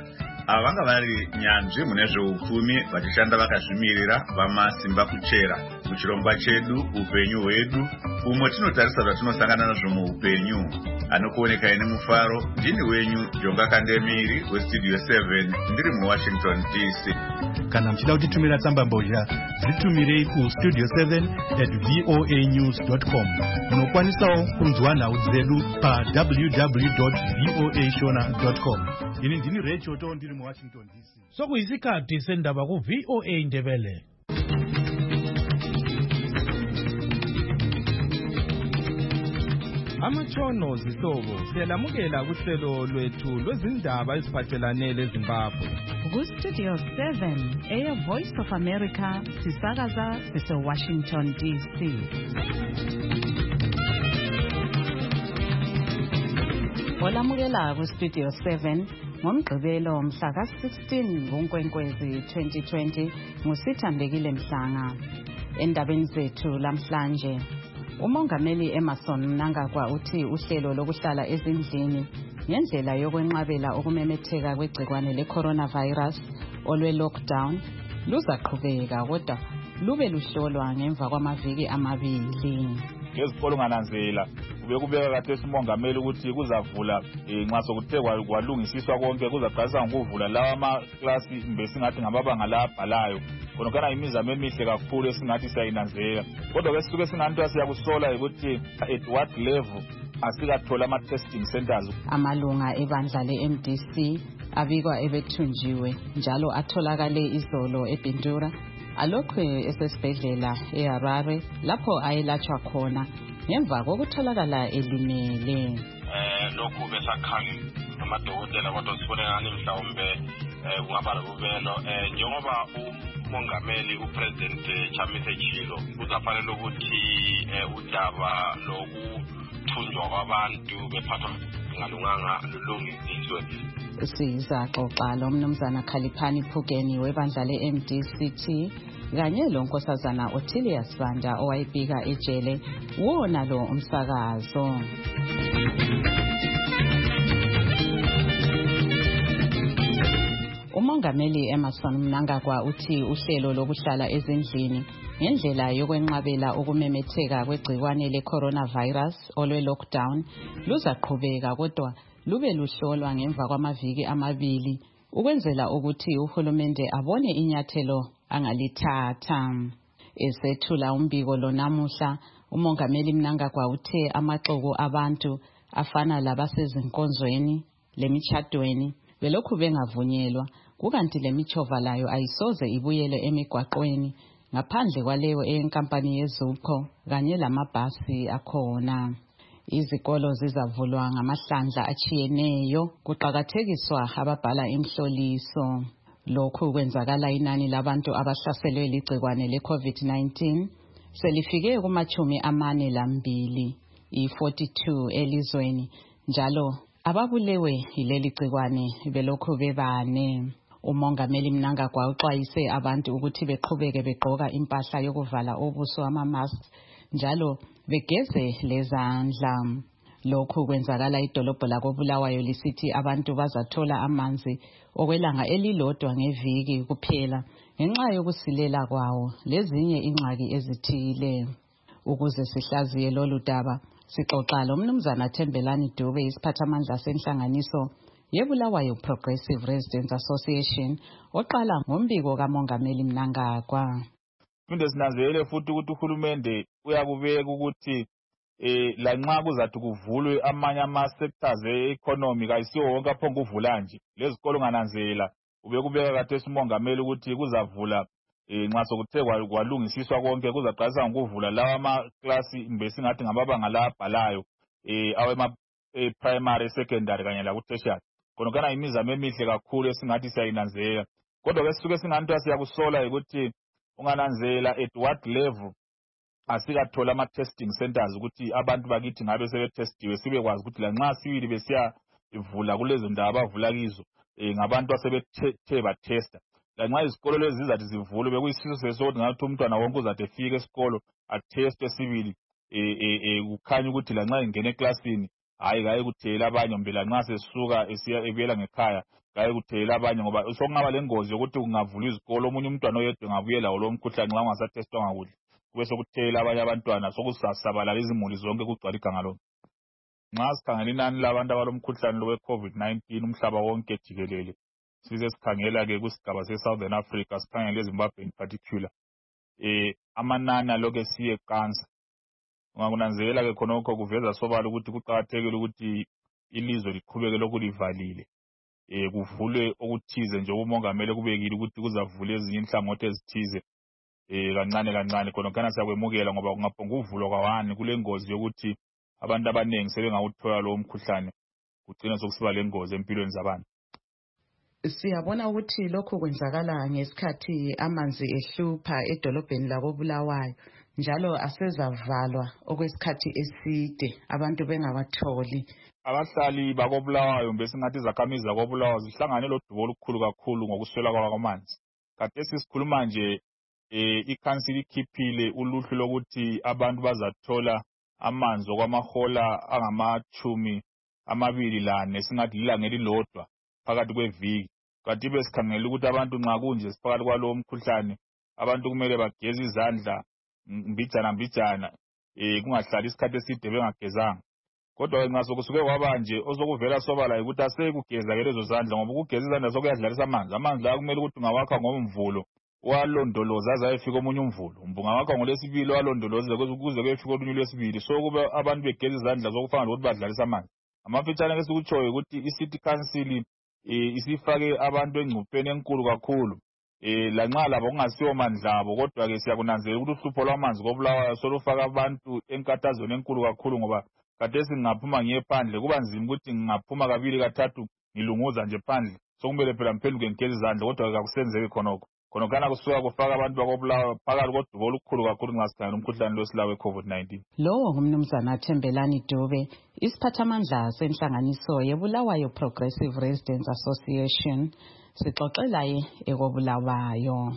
ava vanga vari nyanzvi mune zveupfumi vachishanda vakazvimirira vamasimba kuchera muchirongwa chedu upenyu hwedu, umo tinotarisa zvatinosangana nazvo muupenyu. Anokuonekai nemufaro ndini wenyu Jonga Kandemiri westudio seven ndiri muwashington D C. Kana mchida kutitumira tsamba mbozha dzitumirei ku studio seven at voa news dot com. Munokwanisawo kunzwa nhau dzedu pa w w w dot voa shona dot com. Ini ndini Rechoto ndiri muwashington D C. Sokuyisikhathi sendaba ku V O A Ndebele. Amatshono zihlobo siyalamukela kuhlelo lwethu lwezindaba eziphathelane leZimbabwe. Ku-Studio seven, eya Voice of America, sisakaza sise-Washington D C. Olamukela ku-Studio seven, ngomgqibelo mhla ka-sixteen ngoNkwenkwezi twenty twenty, nguSithambekile Mhlanga. Endabeni zethu lamhlanje, uMongameli Emmerson Mnangagwa uthi uhlelo lokuhlala ezindlini ngendlela yokwenqabela ukumemetheka kwegcikwane le-coronavirus olwe-lockdown luzaqhubeka kodwa lube luhlolwa ngemva kwamaviki amabili. Ngezikolo ngananzela kube kubeka kathesi umongameli ukuthi kuzavula nxa sokuthe kwalungisiswa konke kuzaqalisa ngokuvula lawa amaklasi mbe singathi ngamabanga labhalayo khonokana imizamo emihle kakhulu esingathi siyayinanzela kodwa ke sisuke singanto siyakusola ukuthi at what level asikathola ama-testing centers. Amalunga ebandla le-M D C abikwa ebethunjiwe njalo atholakale izolo eBindura alokhu esesibhedlela eHarare lapho ayelatshwa khona ngemva kokutholakala elimele. Eh lokhu besakhanga amadokotela kodwa sibone ngani mhlawumbe kungaba lobubelo eh njengoba umongameli upresident Chamisa Chilo uzafanele ukuthi udaba lokuthunjwa kwabantu bephathwa ngalunganga lulungiswe. Sizaxoxa lo mnumzana Khaliphani Phukeni webandla le-M D C T kanye lo nkosazana Ottilius Banda owayibika ejele wona lo umsakazo. Umongameli Emmerson Mnangagwa uthi uhlelo lokuhlala ezindlini ngendlela yokwenqabela ukumemetheka kwegcikwane le-coronavirus olwe-lockdown luzaqhubeka kodwa lube luhlolwa ngemva kwamaviki amabili ukwenzela ukuthi uhulumende abone inyathelo angalithatha. Esethula umbiko lo namuhla, umongameli Mnangagwa uthe amaxoko abantu afana labasezinkonzweni lemishadweni belokhu bengavunyelwa kukanti lemichova layo ayisoze ibuyele emigwaqweni ngaphandle kwaleyo eyenkampani yeZupco kanye lamabhasi akhona. Izikolo zizavulwa ngamahlandla achiyeneyo kuqhakathekiswa ababhala imhloliso. Lokhu kwenzakala inani labantu abahlaselwe ligcikwane le-COVID nineteen selifike kumachumi amane lambili i-forty-two elizweni njalo ababulewe yileli gcikwane belokhu bebane. Umongameli Mnangagwa uxwayise abantu ukuthi beqhubeke begqoka impahla yokuvala ubuso ama-mask njalo begeze lezandla. Lokhu kwenzakala idolobho lakoBulawayo lisithi abantu bazathola amanzi okwelanga elilodwa ngeviki kuphela ngenxa yokusilela kwawo lezinye ingxaki ezithile. Ukuze sihlaziye lolu daba sixoxa lo mnumzana Thembelani Dube isiphathamandla senhlanganiso yeBulawayo Progressive Residents Association oqala ngombiko kaMongameli Mnangagwa. Phinde sinanzelele futhi ukuthi uhulumende uyakubeka ukuthi eh lanxa kuzathi kuvulwe amanye ama-sectors e-economy kayisiwo wonke aphonga ukuvula nje. Lezikolo ngananzela ube kubeka kathesi umongameli ukuthi kuzavula nxa sokuthe kwalungisiswa konke kuzaqalisa ngokuvula lawa amaklasi mbe singathi ngamabanga labhalayo awema primary secondary kanye la ku-tertiary khonokana imizamo emihle kakhulu esingathi siyayinanzela kodwa ke sisuke singanto siyakusola ukuthi ungananzela at what level asikathola ama-testing centers ukuthi abantu bakithi ngabe sebetestiwe sibekwazi ukuthi lanxa sibili besiyavula kulezo ndawo abavula kizo ngabantu asebethe bathesta lanxa izikolo lezi zizathi zivulwe bekuyisiso sesokuthi ngathi umntwana wonke uzathi efike esikolo atheste sibili kukhanya ukuthi lanxa ingene eklasini hayi kaye kuthela abanye mbe lanxa sesuka esiya ebuyela ngekhaya kaye kuthelela abanye ngoba sokungaba lengozi yokuthi kungavulwa izikolo omunye umntwana oyedwa ngabuye lawo lo mkhuhlane nxa ungasatestwanga kuhle kube sokuthelela abanye abantwana sokusasabalala izimuli zonke kugcwala iganga lonke. Nxa sikhangela inani labantu abalomkhuhlane we-COVID nineteen umhlaba wonke jikelele size sikhangela-ke kusigaba se-Southern Africa sikhangele eZimbabwe in particular eh amanani alokhu esiye qansa. Ungakunanzelela-ke khonokho kuveza sobala ukuthi kuqakathekile ukuthi ilizwe liqhubeke lokhu livalile eh kuvulwe okuthize nje umongameli kubekile ukuthi kuzavula ezinye inhlangothi ezithize eh kancane kancane khonokana siyakwemukela ngoba kungaphonga uvulwa kwawani kule ngozi yokuthi abantu abanengi sebengawuthola lo mkhuhlane kugcina sokusiba lengozi empilweni zabantu. Siyabona ukuthi lokho kwenzakala ngesikhathi amanzi ehlupha edolobheni lako Bulawayo njalo asezavalwa okwesikhathi eside abantu bengawatholi. Abahlali bako Bulawayo besingathi izakhamizi zako Bulawayo zihlangane lodubo olukhulu kakhulu ngokuswela kwamanzi. Khathesi sikhuluma nje eh ikhansili ikhiphile uluhlu lokuthi abantu bazathola amanzi okwamahola angamachumi amabili lane singathi lilanga elilodwa phakathi kweviki. Kanti besikhangela ukuthi abantu nxa kunje siphakathi kwalowo mkhuhlane abantu kumele bageze izandla mbijana mbijana eh kungahlali isikhathi eside bengagezanga. Kodwa nxa sokusuke kwabanje ozokuvela sobala ukuthi asekugeza ke lezo zandla ngoba ukugeza izandla sokuyadlalisa amanzi. Amanzi la kumele ukuthi ungawakha ngomvulo walondoloza azayefika omunye umvulo. Umbunga wakho ngolesibili walondoloza kuze kuyefika olunye lwesibili. So kube abantu begeza izandla zokufana lokuthi badlalisa amanzi. Amafitshane ke sikutshoyo ukuthi i-City Council isifake abantu engcupheni enkulu kakhulu eh lanxa labo kungasiwo mandlabo kodwa ke siyakunanzelela ukuthi uhlupho lwamanzi koBulawayo solufaka abantu enkatazweni enkulu kakhulu ngoba kade singaphuma ngiye phandle kuba nzima ukuthi ngingaphuma kabili kathathu ngilunguza nje phandle sokumele phela ngiphenduke ngigeza izandla kodwa ke akusenzeki khonokho khonokana kusuka kufaka abantu bakoBulawayo phakathi kodubo olukhulu kakhulu nxa sikhangela umkhuhlane losilawe we-COVID nineteen. Lowo ngumnumzana Thembelani Dube isiphathamandla senhlanganiso yeBulawayo Progressive Residents Association sixoxelaye ekobulawayo.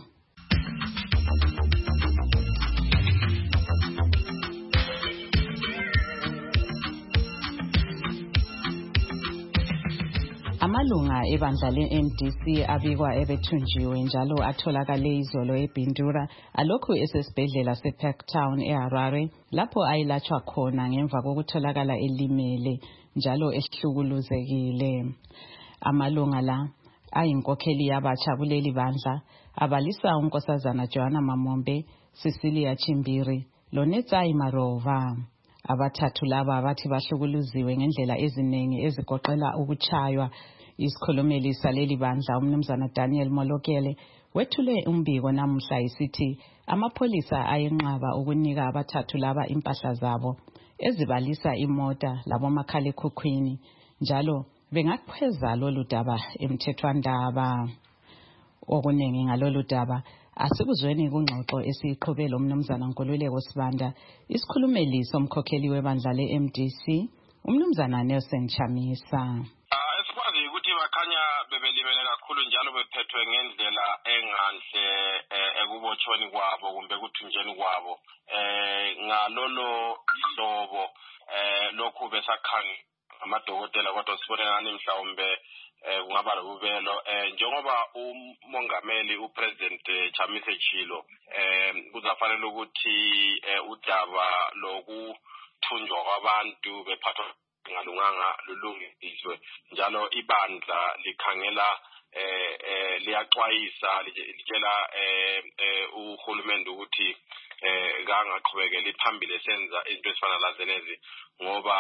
Amalunga ebandla le-M D C abikwa ebethunjiwe njalo atholakale izolo eBindura alokhu esesibhedlela seParktown eHarare lapho ayelatshwa khona ngemva kokutholakala elimele njalo ehlukuluzekile. Amalunga la ayinkokheli yabatsha kuleli bandla abalisa unkosazana Joanna Mamombe, Cecilia Chimbiri loNetsayi Marova. Abathathu laba bathi bahlukuluziwe ngendlela eziningi ezigoqela ukuchaywa. Isikhulumeli saleli bandla umnumzana Daniel Molokele wethule umbiko namuhla isithi amapholisa ayenqaba ukunika abathathu laba impahla zabo ezibalisa imota labomakhalekhukhwini njalo bengakhweza lolu daba emthethwandaba. Okuningi ngalolu daba asikuzweni kungxoxo esiqhubele umnumzana Nkululeko Sibanda isikhulumeli somkhokheli webandla le-M D C umnumzana Nelson Chamisa. Esikwazi ukuthi bakhanya bebelimele kakhulu njalo bephethwe ngendlela enganhle ekubotshweni kwabo kumbe kuthunjeni kwabo eh ngalolo hlobo eh lokhu besakhanga amadokotela kodwa sibone ngani mhlawumbe kungaba lobubelo eh njengoba umongameli upresident Chamisa Chilo eh kuzafanele ukuthi udaba lokuthunjwa kwabantu bephathwa ngalunganga lulungiswe njalo ibandla likhangela eh eh liyaxwayisa litshela eh uhulumende ukuthi eh kangaqhubekeli phambili senza into esifana lazenezi ngoba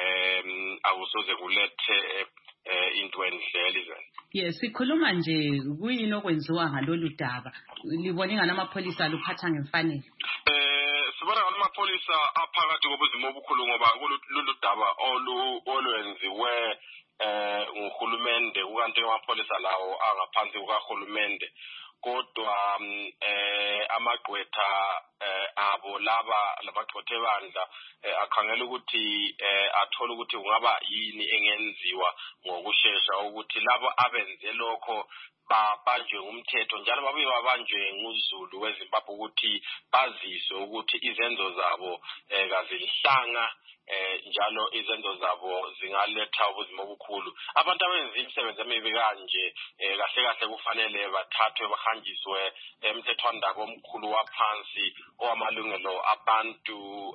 eh akusoze kulethe eh into enhle. Yes, sikhuluma nje kuyini okwenziwa ngalolu daba libone ngana amapholisa aluphatha ngemfanelo. Eh sibona ngana amapholisa aphakathi kobuzima obukhulu ngoba kulolu daba olu olwenziwe eh uhulumende ukanti amapholisa lawo angaphansi kukaHulumende kodwa eh amagqwetha abo laba labagxothe bandla akhangela ukuthi athola ukuthi kungaba yini engenziwa ngokusheshsha ukuthi labo abenze lokho babanjwe ngumthetho njalo babuye babanjwe nguzulu weZimbabwe ukuthi baziswe ukuthi izenzo zabo kazihlanga njalo izenzo zabo zingaletha ubuzima obukhulu. Abantu abenza imisebenzi emibi kanje kahle kahle kufanele bathathwe bahanjiswe emthethwandaba omkhulu waphansi owamalungelo abantu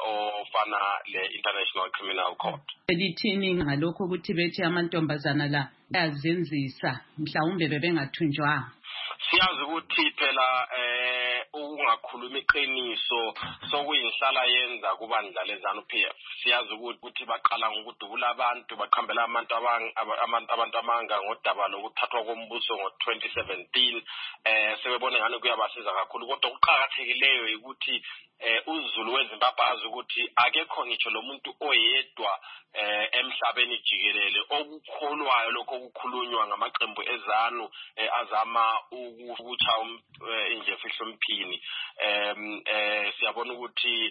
ofana le International Criminal Court. Elithini ngalokho ukuthi bethi amantombazana la ayazenzisa mhlawumbe bebengathunjwanga. Siyazi ukuthi phela eh ukungakhuluma iqiniso sokuyinhlala yenza kubandla lezanu P F. Siyazi ukuthi baqala ngokudubula abantu baqhambela abantu abantu abantu amanga ngodaba lokuthathwa kombuso ngo twenty seventeen eh sebebona ngani kuyabasiza kakhulu kodwa ukuqhakathekileyo ukuthi eh uZulu weZimbabwe azi ukuthi akekho ngitsho lo muntu oyedwa eh emhlabeni jikelele okukholwayo lokho okukhulunywa ngamaqembu ezanu azama ukucha inje fihlo mphini em eh siyabona ukuthi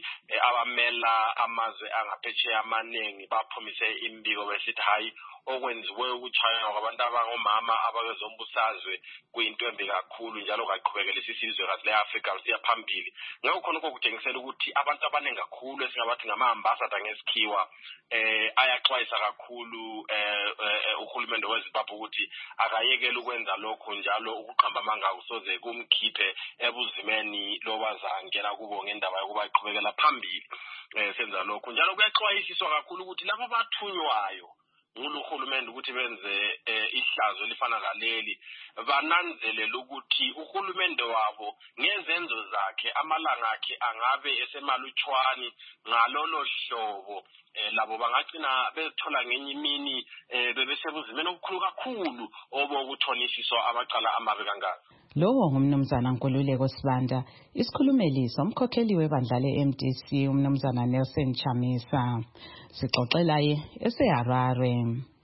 abamela amazwe angaphetsheya amaningi baphumise imbiko besithi hayi okwenziwe ukuchaywa kwabantu abangomama abakezombusazwe kuyinto embi kakhulu njalo kaqhubekele isizwe kahle leAfrica siya phambili ngakho khona ukukutshengisela ukuthi abantu abaningi kakhulu esingabathi ngama-ambassador ngesikhiwa eh ayaxwayisa kakhulu eh uhulumende weZimbabwe ukuthi akayekele ukwenza lokho njalo ukuqhamba amanga usoze kumkhiphe ebuzimeni lobazangena kubo ngendaba yokuba iqhubekela phambili eh senza lokho njalo kuyaxwayisiswa kakhulu ukuthi laba bathunywayo nguhulumende ukuthi benze ihlazo lifana naleli bananzelela ukuthi uhulumende wabo ngezenzo zakhe amalanga akhe angabe esemalutshwani ngalolo hlobo labo bangagcina bethola ngenye imini bebesebuzimeni obukhulu kakhulu obokuthonisiswa amacala amabe kangaka. Lowo ngumnumzana Nkululeko Sibanda, isikhulumeli somkhokheli webandla le-M D C umnumzana Nelson Chamisa. Sixoxela ye eseHarare.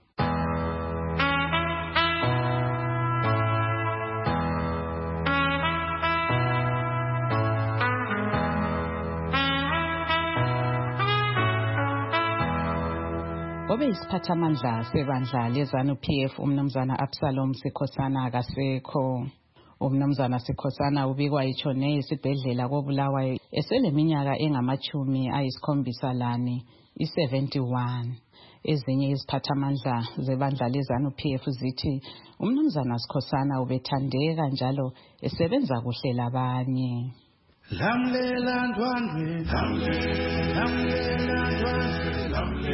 Obe isiphathamandla sebandla lezanu P F umnumzana Absalom Sikhosana akasekho. Umnumzana Sikhosana ubikwa itshone esibhedlela koBulawayo eseleminyaka engamachumi ayisikhombisa lane i-seventy-one. Ezinye iziphathamandla zebandla lezanu P F zithi umnumzana Sikhosana ubethandeka njalo esebenza kuhle labanye. Lamlela ndwandwe lamlela ndwandwe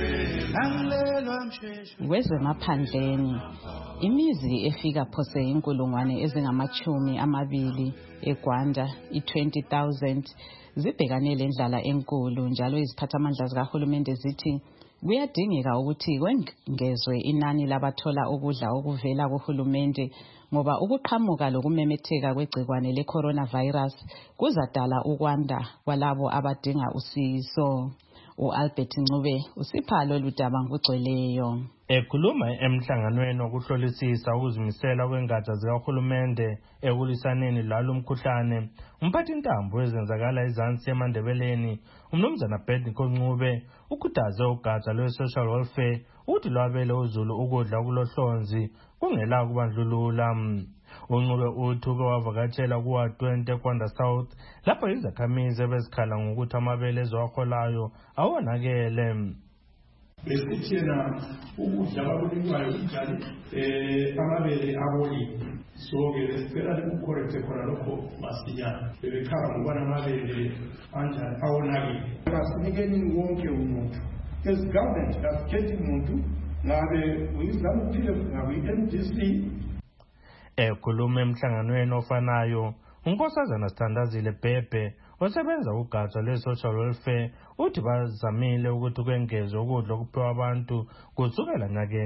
lamlela msheshu. Kwezemaphandleni imizi efika phose inkulungwane ezingamachumi amabili eGwanda i-twenty thousand zibhekane lendlala enkulu njalo iziphathamandla zikahulumende zithi kuyadingeka ukuthi kwengezwe inani labathola ukudla okuvela kuhulumende ngoba ukuqhamuka lokumemetheka kwegcikwane le-coronavirus kuzadala ukwanda kwalabo abadinga usizo. U-Albert Ncube usipha lolu daba ngokugcweleyo. Ekhuluma emhlanganweni wokuhlolisisa ukuzimisela kwengatsha zikahulumende ekulwisaneni lalo umkhuhlane, umphathi intambo ezenzakala ezansi eMandebeleni umnumzana Bedniko Ncube ukhuthaze ugatsha lwe-social welfare ukuthi lwabele uZulu ukudla okulohlonzi kungela kubandlulula. uNcube uthi uke wavakatshela kuwa twenty eGwanda South lapho izakhamizi bezikhala ngokuthi amabele eziwaholayo awonakele. Besithi yena ukudla kwakulinywayo kunjani eh amabele aboli so-ke besicela ukucorrecte khona lokho masinyana bebekhala ngoba amabele anjani awonakele. Asinikeni wonke umuntu as government asikhethi umuntu ngabe uyizama uphile ngabe i-M D C. Ekhuluma emhlanganweni ofanayo uNkosazana Sithandazile Bhebhe osebenza ugatsha lwe-social welfare uthi bazamile ukuthi kwengezwe ukudla okuphiwa abantu kusukela nyakenye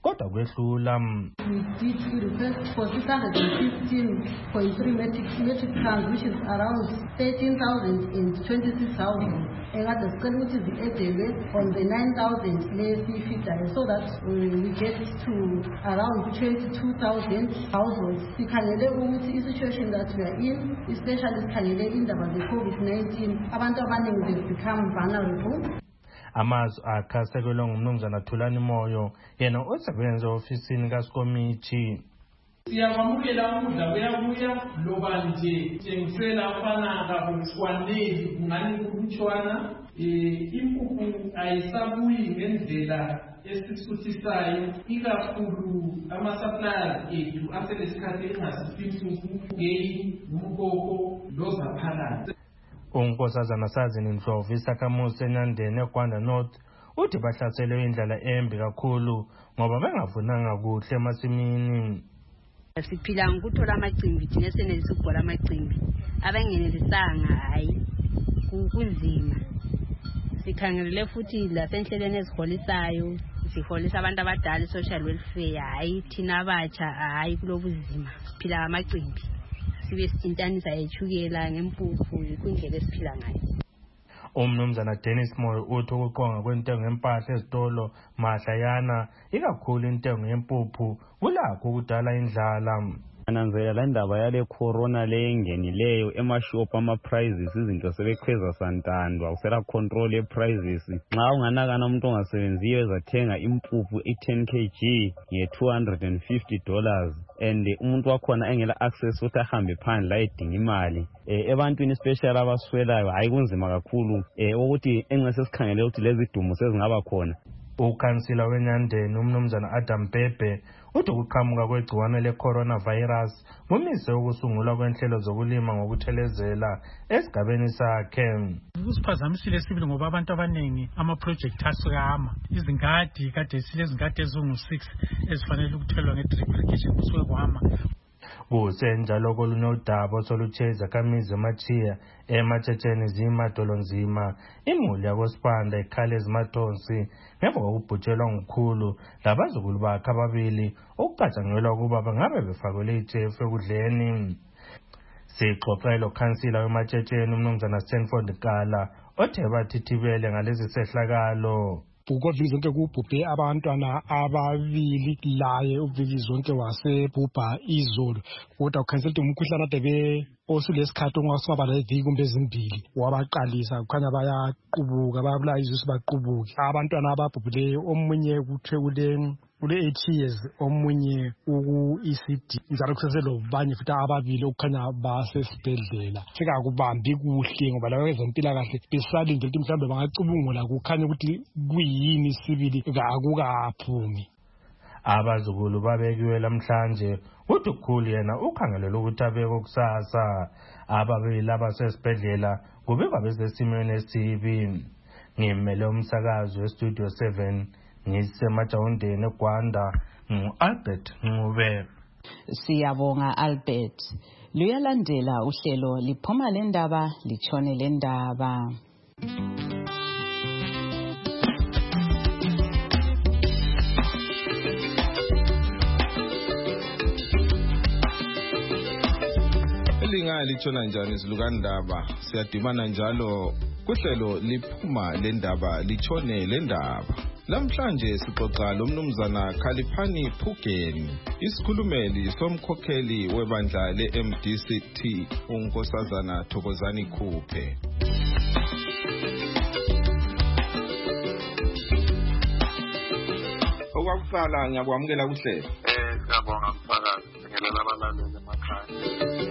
kodwa kwehlula. We did request for six hundred fifteen point three metric, metric tons, which is around thirteen thousand and twenty-six thousand. And at the scale which is the A D B on the nine thousand figure, so that we, we get to around twenty-two thousand households. The Kanele situation that we are in, especially Kanele in the COVID nineteen, abantu abaningi have become vulnerable. Amazwi akhasekelwe ngumnumzana Thulani Moyo, yena osebenza ofisini kaSikomithi. Siyabamukela ukudla kuyabuya loba nje tengisela afana kabusikwaneli ngani kuchwana impuphu ayisabuyi ngendlela esisuthisayo ikakhulu ama-suppliers ethu aselesikhathi engasiphinsuku ngeyi umkoko lozaphakathi. Unkosazana Sazini Ndlovu isakhamuzi eNyandeni eGwanda North uthi bahlaselwe indlela embi kakhulu ngoba bengavunanga kuhle emasimini. Siphila ngokuthola amacimbi thina senelisa ukugwala amacimbi abangenelisanga hayi kunzima. Sikhangelele futhi lasenhlelweni eziholisayo siholisa abantu abadala social welfare hayi thina abatsha hayi kulobuzima siphila amacimbi sibe sintanisa echukela ngempuphu kwindlela esiphila ngayo. Umnumzana Dennis Moyo uthi ukuqonga kwentengo empahla ezitolo mahlayana ikakhulu intengo yempuphu kulakho ukudala indlala. Ananzela la ndaba yale corona le engenileyo emashop ama prices izinto sebekhweza santandwa usela control e prices. Nxa unganakana umuntu ongasebenziyo ezathenga impuphu i ten kilograms nge two hundred fifty dollars and umuntu wakhona engela access ukuthi ahambe phandle ayedinga imali. Eh ebantwini special abaswelayo hayi kunzima kakhulu eh ukuthi engase sikhangele ukuthi lezi dumo sezingaba khona. Ukhansila weNyandeni umnumzana Adam Bhebhe uthi ukuqhamuka kwegciwane le-coronavirus kumise ukusungulwa kwenhlelo zokulima ngokuthelezela esigabeni sakhe. Kusiphazamisile sibili ngoba abantu abaningi ama-project asukama izingadi kade silezingadi ezingu-six ezifanele ukuthelwa nge-drip irrigation kusuke kwama. Kusenjalo kolunodaba soluthe izakhamizi emachiya ematshetshen zimadolonzima imuli yakosipanda ikhale ezimathonsi ngemva kokubhujelwa ngukhulu labazukulu bakhe ababili okucatshangelwa ukuba bangabe befakelwe ijefu ekudleni. Sixoxe lo-khansila wematshetshen umnumzana Stanford Kala othe bathithibele ngalezi sehlakalo. Ukoviki zonke kubhubhe abantwana ababili laye uviki zonke wasebhubha izolo kodwa ukhansela umkhuhlane ade osulesikhathi ongasingaba leviki kumbe ezimbili wabaqalisa kukhanya bayaqubuka bayabula izusi baqubuke abantwana ababhubhileyo omunye kuthiwe kule kule eight years omunye uku E C D njalo kuseselo banye futhi ababili okukhanya basesibhedlela sekakubambi kuhle ngoba lawo ezempilakahle besalindele ukuthi mhlawumbe bangacubungula kukhanya ukuthi kuyini sibili kakukaphumi. Abazukulu babekiwe lamhlanje uthi ukhulu yena ukhangelele ukuthi abeke kusasa ababili abasesibhedlela kubikwa besesimeni esibi. Ngimele umsakazo westudio seven ngisemajawundeni eGwanda ngu-Albert Ncube. Siyabonga Albert. Luyalandela uhlelo liphuma lendaba litshone lendaba. Elinga litshona njani silukandaba siyadibana njalo kuhlelo liphuma lendaba litshone lendaba. Namhlanje sixoxa lomnumzana Khaliphani Phugeni isikhulumeli somkhokheli webandla le-M D C T unkosazana Thokozani Khuphe. Okwakuqala ngiyakwamukela kuhlelo. Eh siyabonga mphakathi ngelela abalaleli emakhaya.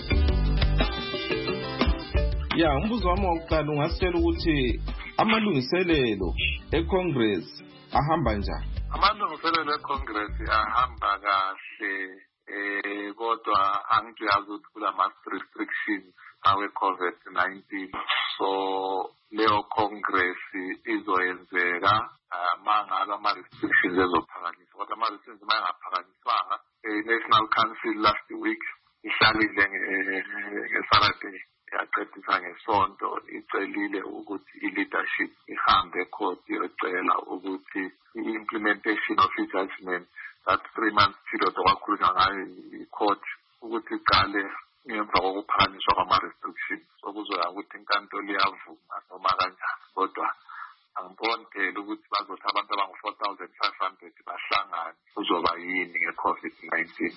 Ya umbuzo wami wokuqala ungasitshela ukuthi amalungiselelo eCongress ahamba njani? Amalungiselelo eCongress ahamba kahle eh kodwa angiyazi ukuthi kulama restrictions awe COVID nineteen so leyo Congress izoyenzeka mangabe ama restrictions ezophakanyiswa kodwa ama restrictions mangaphakanyiswanga i-National Council last week ihlalile ngeSaturday yaqedisa ngesonto icelile ukuthi i-leadership ihambe ecourt iyocela ukuthi i-implementation of i-judgment that three months period okwakhulunywa ngayo i-court ukuthi iqale ngemva kokuphakanyiswa kwama-restrictions sokuzoya ukuthi inkantolo iyavuma noma kanjani kodwa angiboni phela ukuthi bazothi abantu abangu-four thousand five hundred bahlangane kuzoba yini nge-COVID nineteen.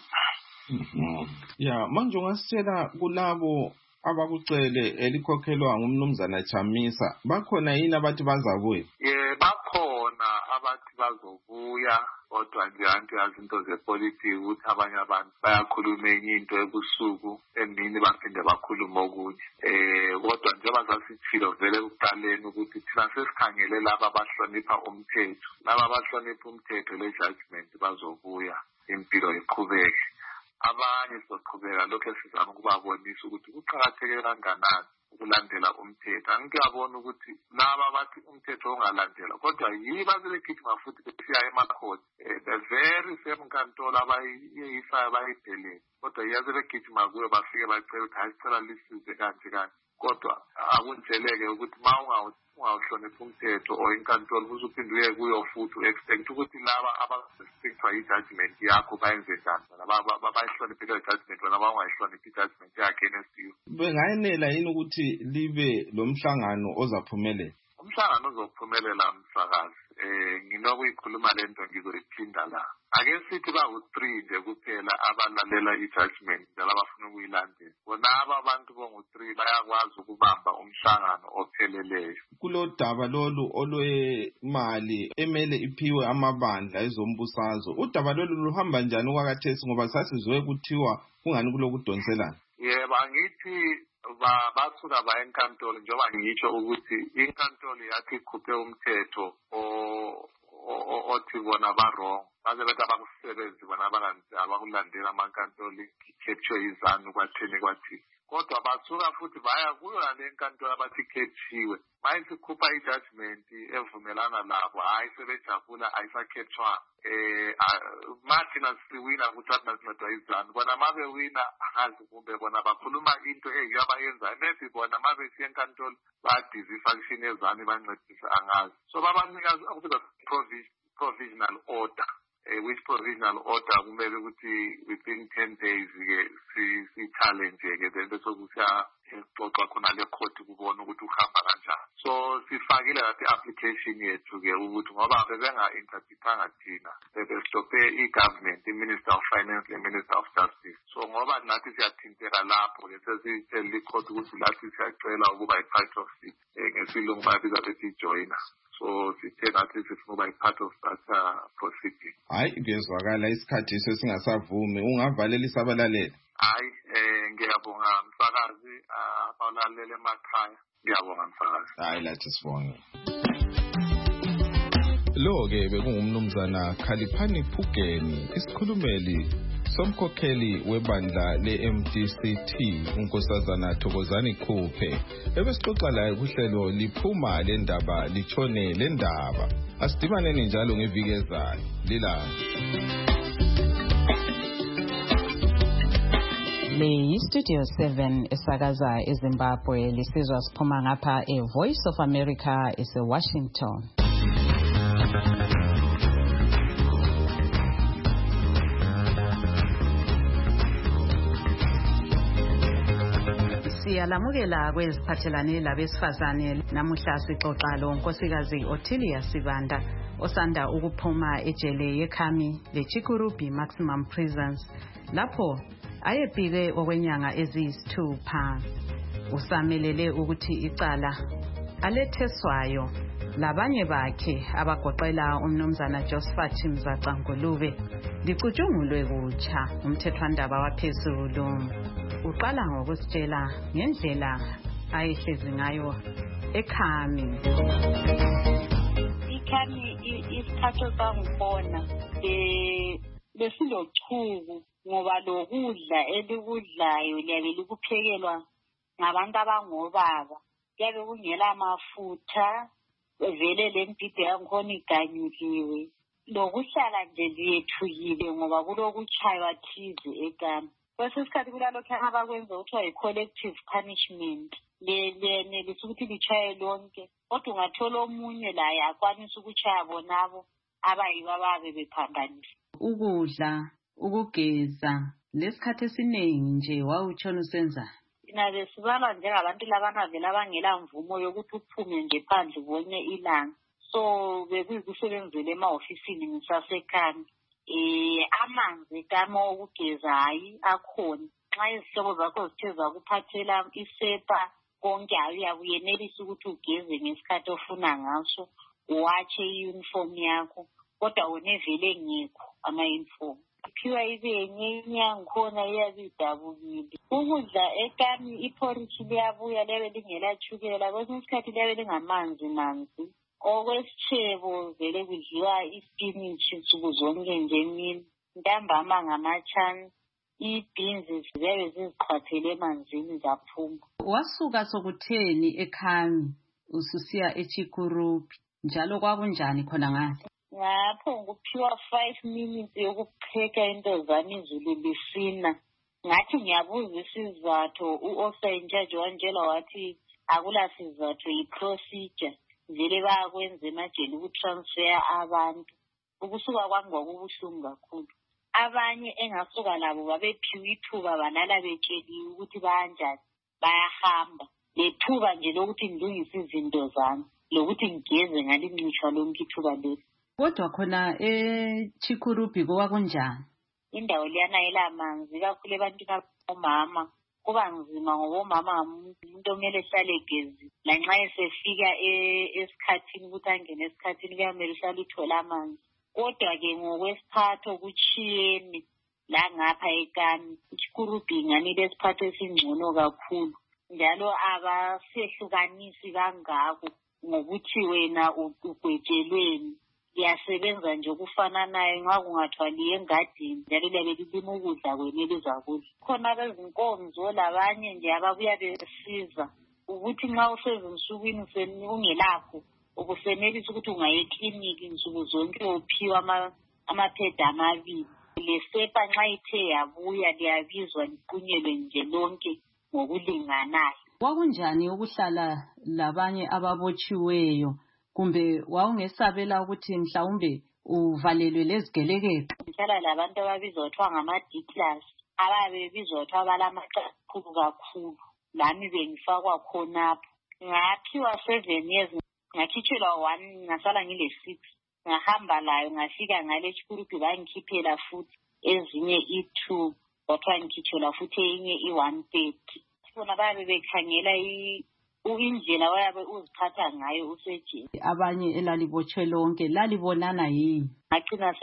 Ya manje ungasitshela kulabo abakucele elikhokhelwa ngumnumzana Chamisa bakhona yini abathi bazabuya? Eh bakhona abathi bazobuya kodwa nje anti yazinto zepolitiki ukuthi abanye abantu bayakhuluma enye into ebusuku emini baphinde bakhuluma okunye. Eh kodwa njengoba sasithilo vele ekuqaleni ukuthi thina sesikhangele laba abahlonipha umthetho laba abahlonipha umthetho le judgment bazobuya impilo iqhubeke. Abanye soqhubeka lokho esizama ukubabonisa ukuthi kuqhakatheke kangakanani ukulandela umthetho. Angiyabona ukuthi laba bathi umthetho ongalandela kodwa yiba sebegijima futhi besiya emakhoti the very same nkantolo abayisayo bayibhelele kodwa yaze begijima kuyo bafike bacela ukuthi hayi sicela lisize kanje kanje kodwa akunjeleke ukuthi ma ungawuhlonipha umthetho or inkantolo uzuphinde uye kuyo futhi u-expect ukuthi laba abarestrictwa i-judgment yakho bayenze njani bayihloniphe leyo judgment wena bangayihloniphi i-judgment yakhe against you. Bengayenela yini ukuthi libe lo mhlangano ozaphumelela? Umhlangano uzophumelela msakazi. Eh nginokuyikhuluma lento ngizoyiphinda la. Ake sithi bawu-three nje kuphela abalalela i-judgment njalo abafuna ukuyilandela. Bona aba abantu bongu-three bayakwazi ukubamba umhlangano opheleleyo. Kulo daba lolu olwemali emele iphiwe amabandla ezombusazwe udaba lolu luhamba njani okwakhathesi ngoba sasizwe kuthiwa kungani kulokudonselana? Yebo angithi basuka ba enkantolo njengoba ngitsho ukuthi inkantolo yathi ikhuphe umthetho othi bona ba-wrong baze bethi abakusebenzi bona abakulandela amankantolo ikhethwe izanu kwatheni kwathi kodwa basuka futhi baya kuyo le nkantolo abathi ikhethiwe mayisikhupha i-judgment evumelana labo hayi sebejabula ayisakhethwa eh mathina siwina ukuthi asinodwa izanu bona mabe wina akazi kumbe bona bakhuluma into eyiyo abayenzayo maybe bona mabe siya enkantolo badizi function ezanu bancedisa angazi so babanika ukubizwa provisional order uh, which provisional order kumele ukuthi within ten days ke si si challenge ke then bese kusiya xoxa khona le court kubona ukuthi uhamba kanjani so sifakile lapha application yethu ke ukuthi ngoba bebenga interpretanga thina bebestophe i-government i-Minister of Finance ne-Minister of Justice so ngoba nathi siyathinteka lapho ke sesitshela i-court ukuthi lathi siyacela ukuba i-part of it ngesilungu babiza bethi joiner so sithe nathi sifuna ukuba i-part of that uh, proceeding. Hayi ngezwakala isikhathi sesingasavumi ungavalela isabalaleli. Hayi eh ngiyabonga msakazi abalalele emakhaya ngiyabonga msakazi. Hayi lathi sibonge. Lo ke bekungumnumzana Khaliphani Phugeni isikhulumeli somkhokheli webandla le-M D C T unkosazana Thokozani Khuphe ebesixoxa laye kuhlelo liphuma le ndaba litshone le ndaba asidibaneni njalo ngeviki ezayo lilanga. Le yi-Studio seven esakaza eZimbabwe lisizwa siphuma ngapha e-Voice of America ese-Washington. Siyalamukela kweziphathelane labesifazane namuhla sixoxa lo nkosikazi Ottilia Sibanda osanda ukuphuma ejele yeKhami leChikurubi Maximum Prisons lapho ayepike okwenyanga eziyisithupha. Usamelele ukuthi icala aletheswayo labanye bakhe abagoqela umnumzana Josephat Mzaca Ngulube licutshungulwe kutsha umthethwandaba waphezulu. Uqala ngokusitshela ngendlela ayehlezi ngayo eKhami. iKhami isikhathi sangibona eh besilochuku ngoba lokudla elikudlayo liyabe likuphekelwa ngabantu abangobaba kuyabe kungela amafutha vele lempide yankhona iganyuliwe lokuhlala nje liyethukile ngoba kulokutshaywa thize eKhami kwesinye isikhathi kulalokhu abakwenza kuthiwa yi-collective punishment lenelisa ukuthi litshaye lonke kodwa ungathola omunye laye akwanisa ukutshaya bonabo abayibo ababe bephambanisa. Ukudla, ukugeza, lesikhathi esiningi nje wawutshona usenza. Thina besibala njengabantu labana vele abangela mvumo yokuthi uphume nje phandle ubone ilanga. So bekusebenzela ema-ofisini ngisasekhaya. Eh amanzi kama okugeza hayi akhona. Nxa izihlobo zakho zithe zakuphathela isepa konke uyakuyenelisa ukuthi ugeze ngesikhathi ofuna ngaso, uwatshe i-uniform yakho, kodwa wona vele ngekho ama-uniform. Kuphiwa ibenye inyangikhona iyabidabukile. Ukudla ekani iphorishi liyabuya liyabe lingela tshukela, kwesinye isikhathi liyabe lingamanzi manzi. Okwesitshebo vele kudliwa ispinitshi nsuku zonke nje emini, ntambama ngamatshani, i-beans ziyabe ziziqhathele emanzini zaphuma. Wasuka sokutheni eKhami ususiya eChikurupi njalo kwakunjani khona ngale? Ngapho nguphiwa five minutes yokupheka into zami izulu lisina. Ngathi ngiyabuza isizathu, u-officer in charge wanjela wathi akula sizathu, yi-procedure. Vele bayakwenza emajele ukutransfer abantu. Ukusuka kwami kwakubuhlungu kakhulu. Abanye engasuka labo babephiwa ithuba balala betsheliwe ukuthi bayanjani, bayahamba. Lethuba nje lokuthi ngilungise izinto zami, lokuthi ngigeze ngalincishwa lonke ithuba leli. Kodwa khona eChikurupi kwakunjani? Indawo liyana elamanzi kakhulu ebantwini abomama. Kuba nzima ngoba omama umuntu omele ehlale egezi. Lanxa esefika esikhathini ukuthi angene esikhathini kuyamele uhlale uthola amanzi. Kodwa-ke ngokwesiphatho kutshiyene la ngapha eKami. iChikurupi ngani lesiphatho esingcono kakhulu. Njalo abasehlukanisi kangako ngokuthi wena ugwetshelweni. Liyasebenza nje okufananayo nxa kungathwaliye engadini njalo liyabe lilima ukudla kwenu elizakudla. Khona bezinkonzo labanye nje ababuya besiza ukuthi nxa usezinsukwini ungelapho ukusenelisa ukuthi ungaye ekliniki nsuku zonke uphiwa amapheda amabili. Lesepa nxa ithe yabuya liyabizwa liqunyelwe nje lonke ngokulinganayo. Kwakunjani ukuhlala labanye ababotshiweyo? Kumbe wawungesabela ukuthi mhlawumbe uvalelwe lezigelekeqe? Ngihlala labantu ababizwa kuthiwa ngama-D class, ababe bebizwa kuthiwa abalamaqakhulu kakhulu. Lami bengifakwa khonapho. Ngaphiwa seven years, ngakhitshelwa one, ngasala ngile six. Ngahamba layo, ngafika ngale eChikurupi bangikhiphela futhi ezinye i-two, kwathiwa ngikhitshelwa futhi enye i-one thirty. Bona babe bekhangela i indlela wayabe uziphatha ngayo usejele. Abanye elalibotshwe lonke lalibonana yini? Ngagcina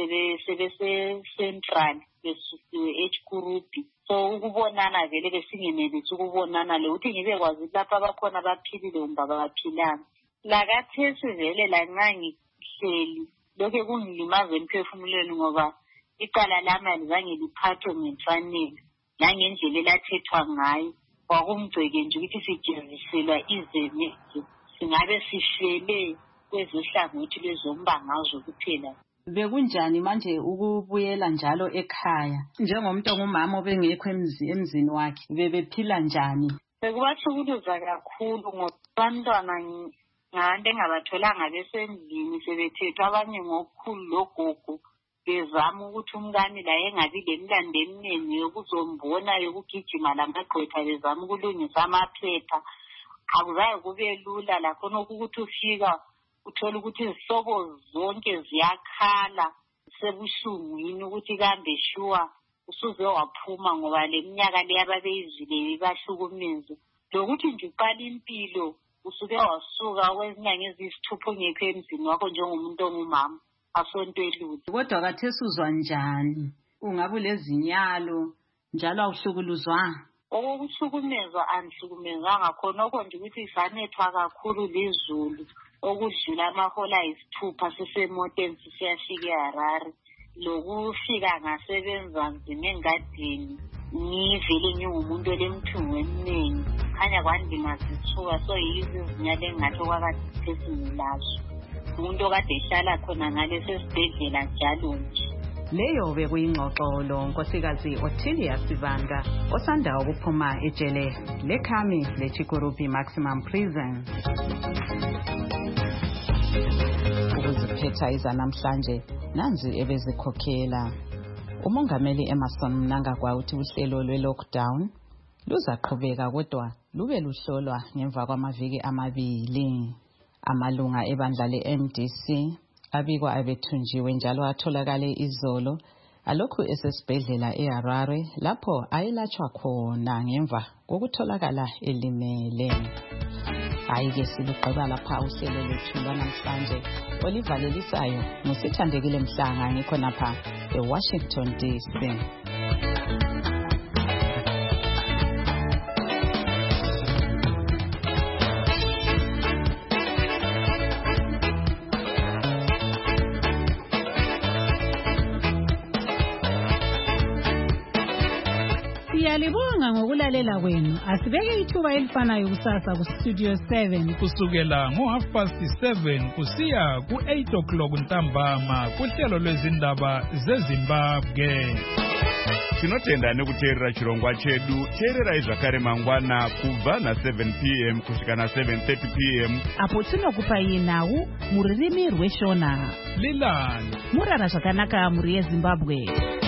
sebese-central besusiwe eChikurupi. So ukubonana vele besingenelisi ukubonana le uthi ngibe kwazi lapho abakhona baphilile kumbe abaphilanga. Lakathesi vele lanxa ngihleli lokho kungilimaza emphefumulweni ngoba icala lami alizange liphathwe ngemfanelo nangendlela elathethwa ngayo. Kwakumgceke nje ukuthi sijeziselwa izenye singabe sishele kwezohlangothi lwezombangazwe kuphela. Bekunjani manje ukubuyela njalo ekhaya njengomuntu ongumama obengekho emzini wakhe, bebephila njani? Bekubathukuluza kakhulu ngoba abantwana ngabantu engabatholanga besendlini sebethethwa abanye ngokukhulu logogo bezama ukuthi umkani la engabi lemlando eminingi yokuzombona yokugijima lamagqwetha bezama ukulungisa amaphepha. Akuzaye kube lula lakhona ukuthi ufika uthola ukuthi izihlobo zonke ziyakhala sebuhlungwini ukuthi kambe shuwa usuze waphuma ngoba leminyaka leyababeyizile ibahlukumeza. Lokuthi nje uqala impilo usuke wasuka kwezinyanga eziyisithupha ungekho emzini wakho njengomuntu ongumama. Asonto elutho. Kodwa kathesi uzwa njani? Ungabe ulezinyalo njalo awuhlukuluzwanga? Okuhlukumezwa anihlukumezanga khona okho nje ukuthi isanethwa kakhulu lizulu okudlula amahola ayisithupha sisemoteni siyafika eHarare. Lokufika ngasebenza nzima engadini ngivele ngingumuntu olemthungo eminingi khanya kwandima sithuka so yizo izinyalo engathi okwakathesi ngilazo. Umuntu okade ehlala khona ngale sesibhedlela njalo nje Leyo bekuyingxoxolo nkosikazi Ottilia Sivanda osanda ukuphuma ejele lekhami leChikurupi Maximum Prison. Ukuziphetha izanamhlanje nanzi ebezikhokhela. Umongameli Emerson Mnangagwa uthi uhlelo lwe-lockdown luzaqhubeka kodwa lube luhlolwa ngemva kwamaviki amabili. Amalunga ebandla le-M D C abikwa abethunjiwe njalo atholakale izolo alokhu esesibhedlela eHarare lapho ayelatshwa khona ngemva kokutholakala elimele. Ayike siluqeba lapha uhlelo lethu lwanamhlanje olivalelisayo ngusithandekile Mhlanga ngikho napha eWashington D C. Siyalibonga ngokulalela kwenu. Asibeke ithuba elifanayo kusasa ku Studio seven kusukela ngo half past seven kusiya ku eight o'clock ntambama kuhlelo lwezindaba zeZimbabwe. Tinotenda nekuteerera chirongwa chedu. Teererai zvakare mangwana kubva na seven p m kusvika na seven thirty p m apo tinokupa nawu mururimi rweshona. Lilani murara zvakanaka muri yeZimbabwe.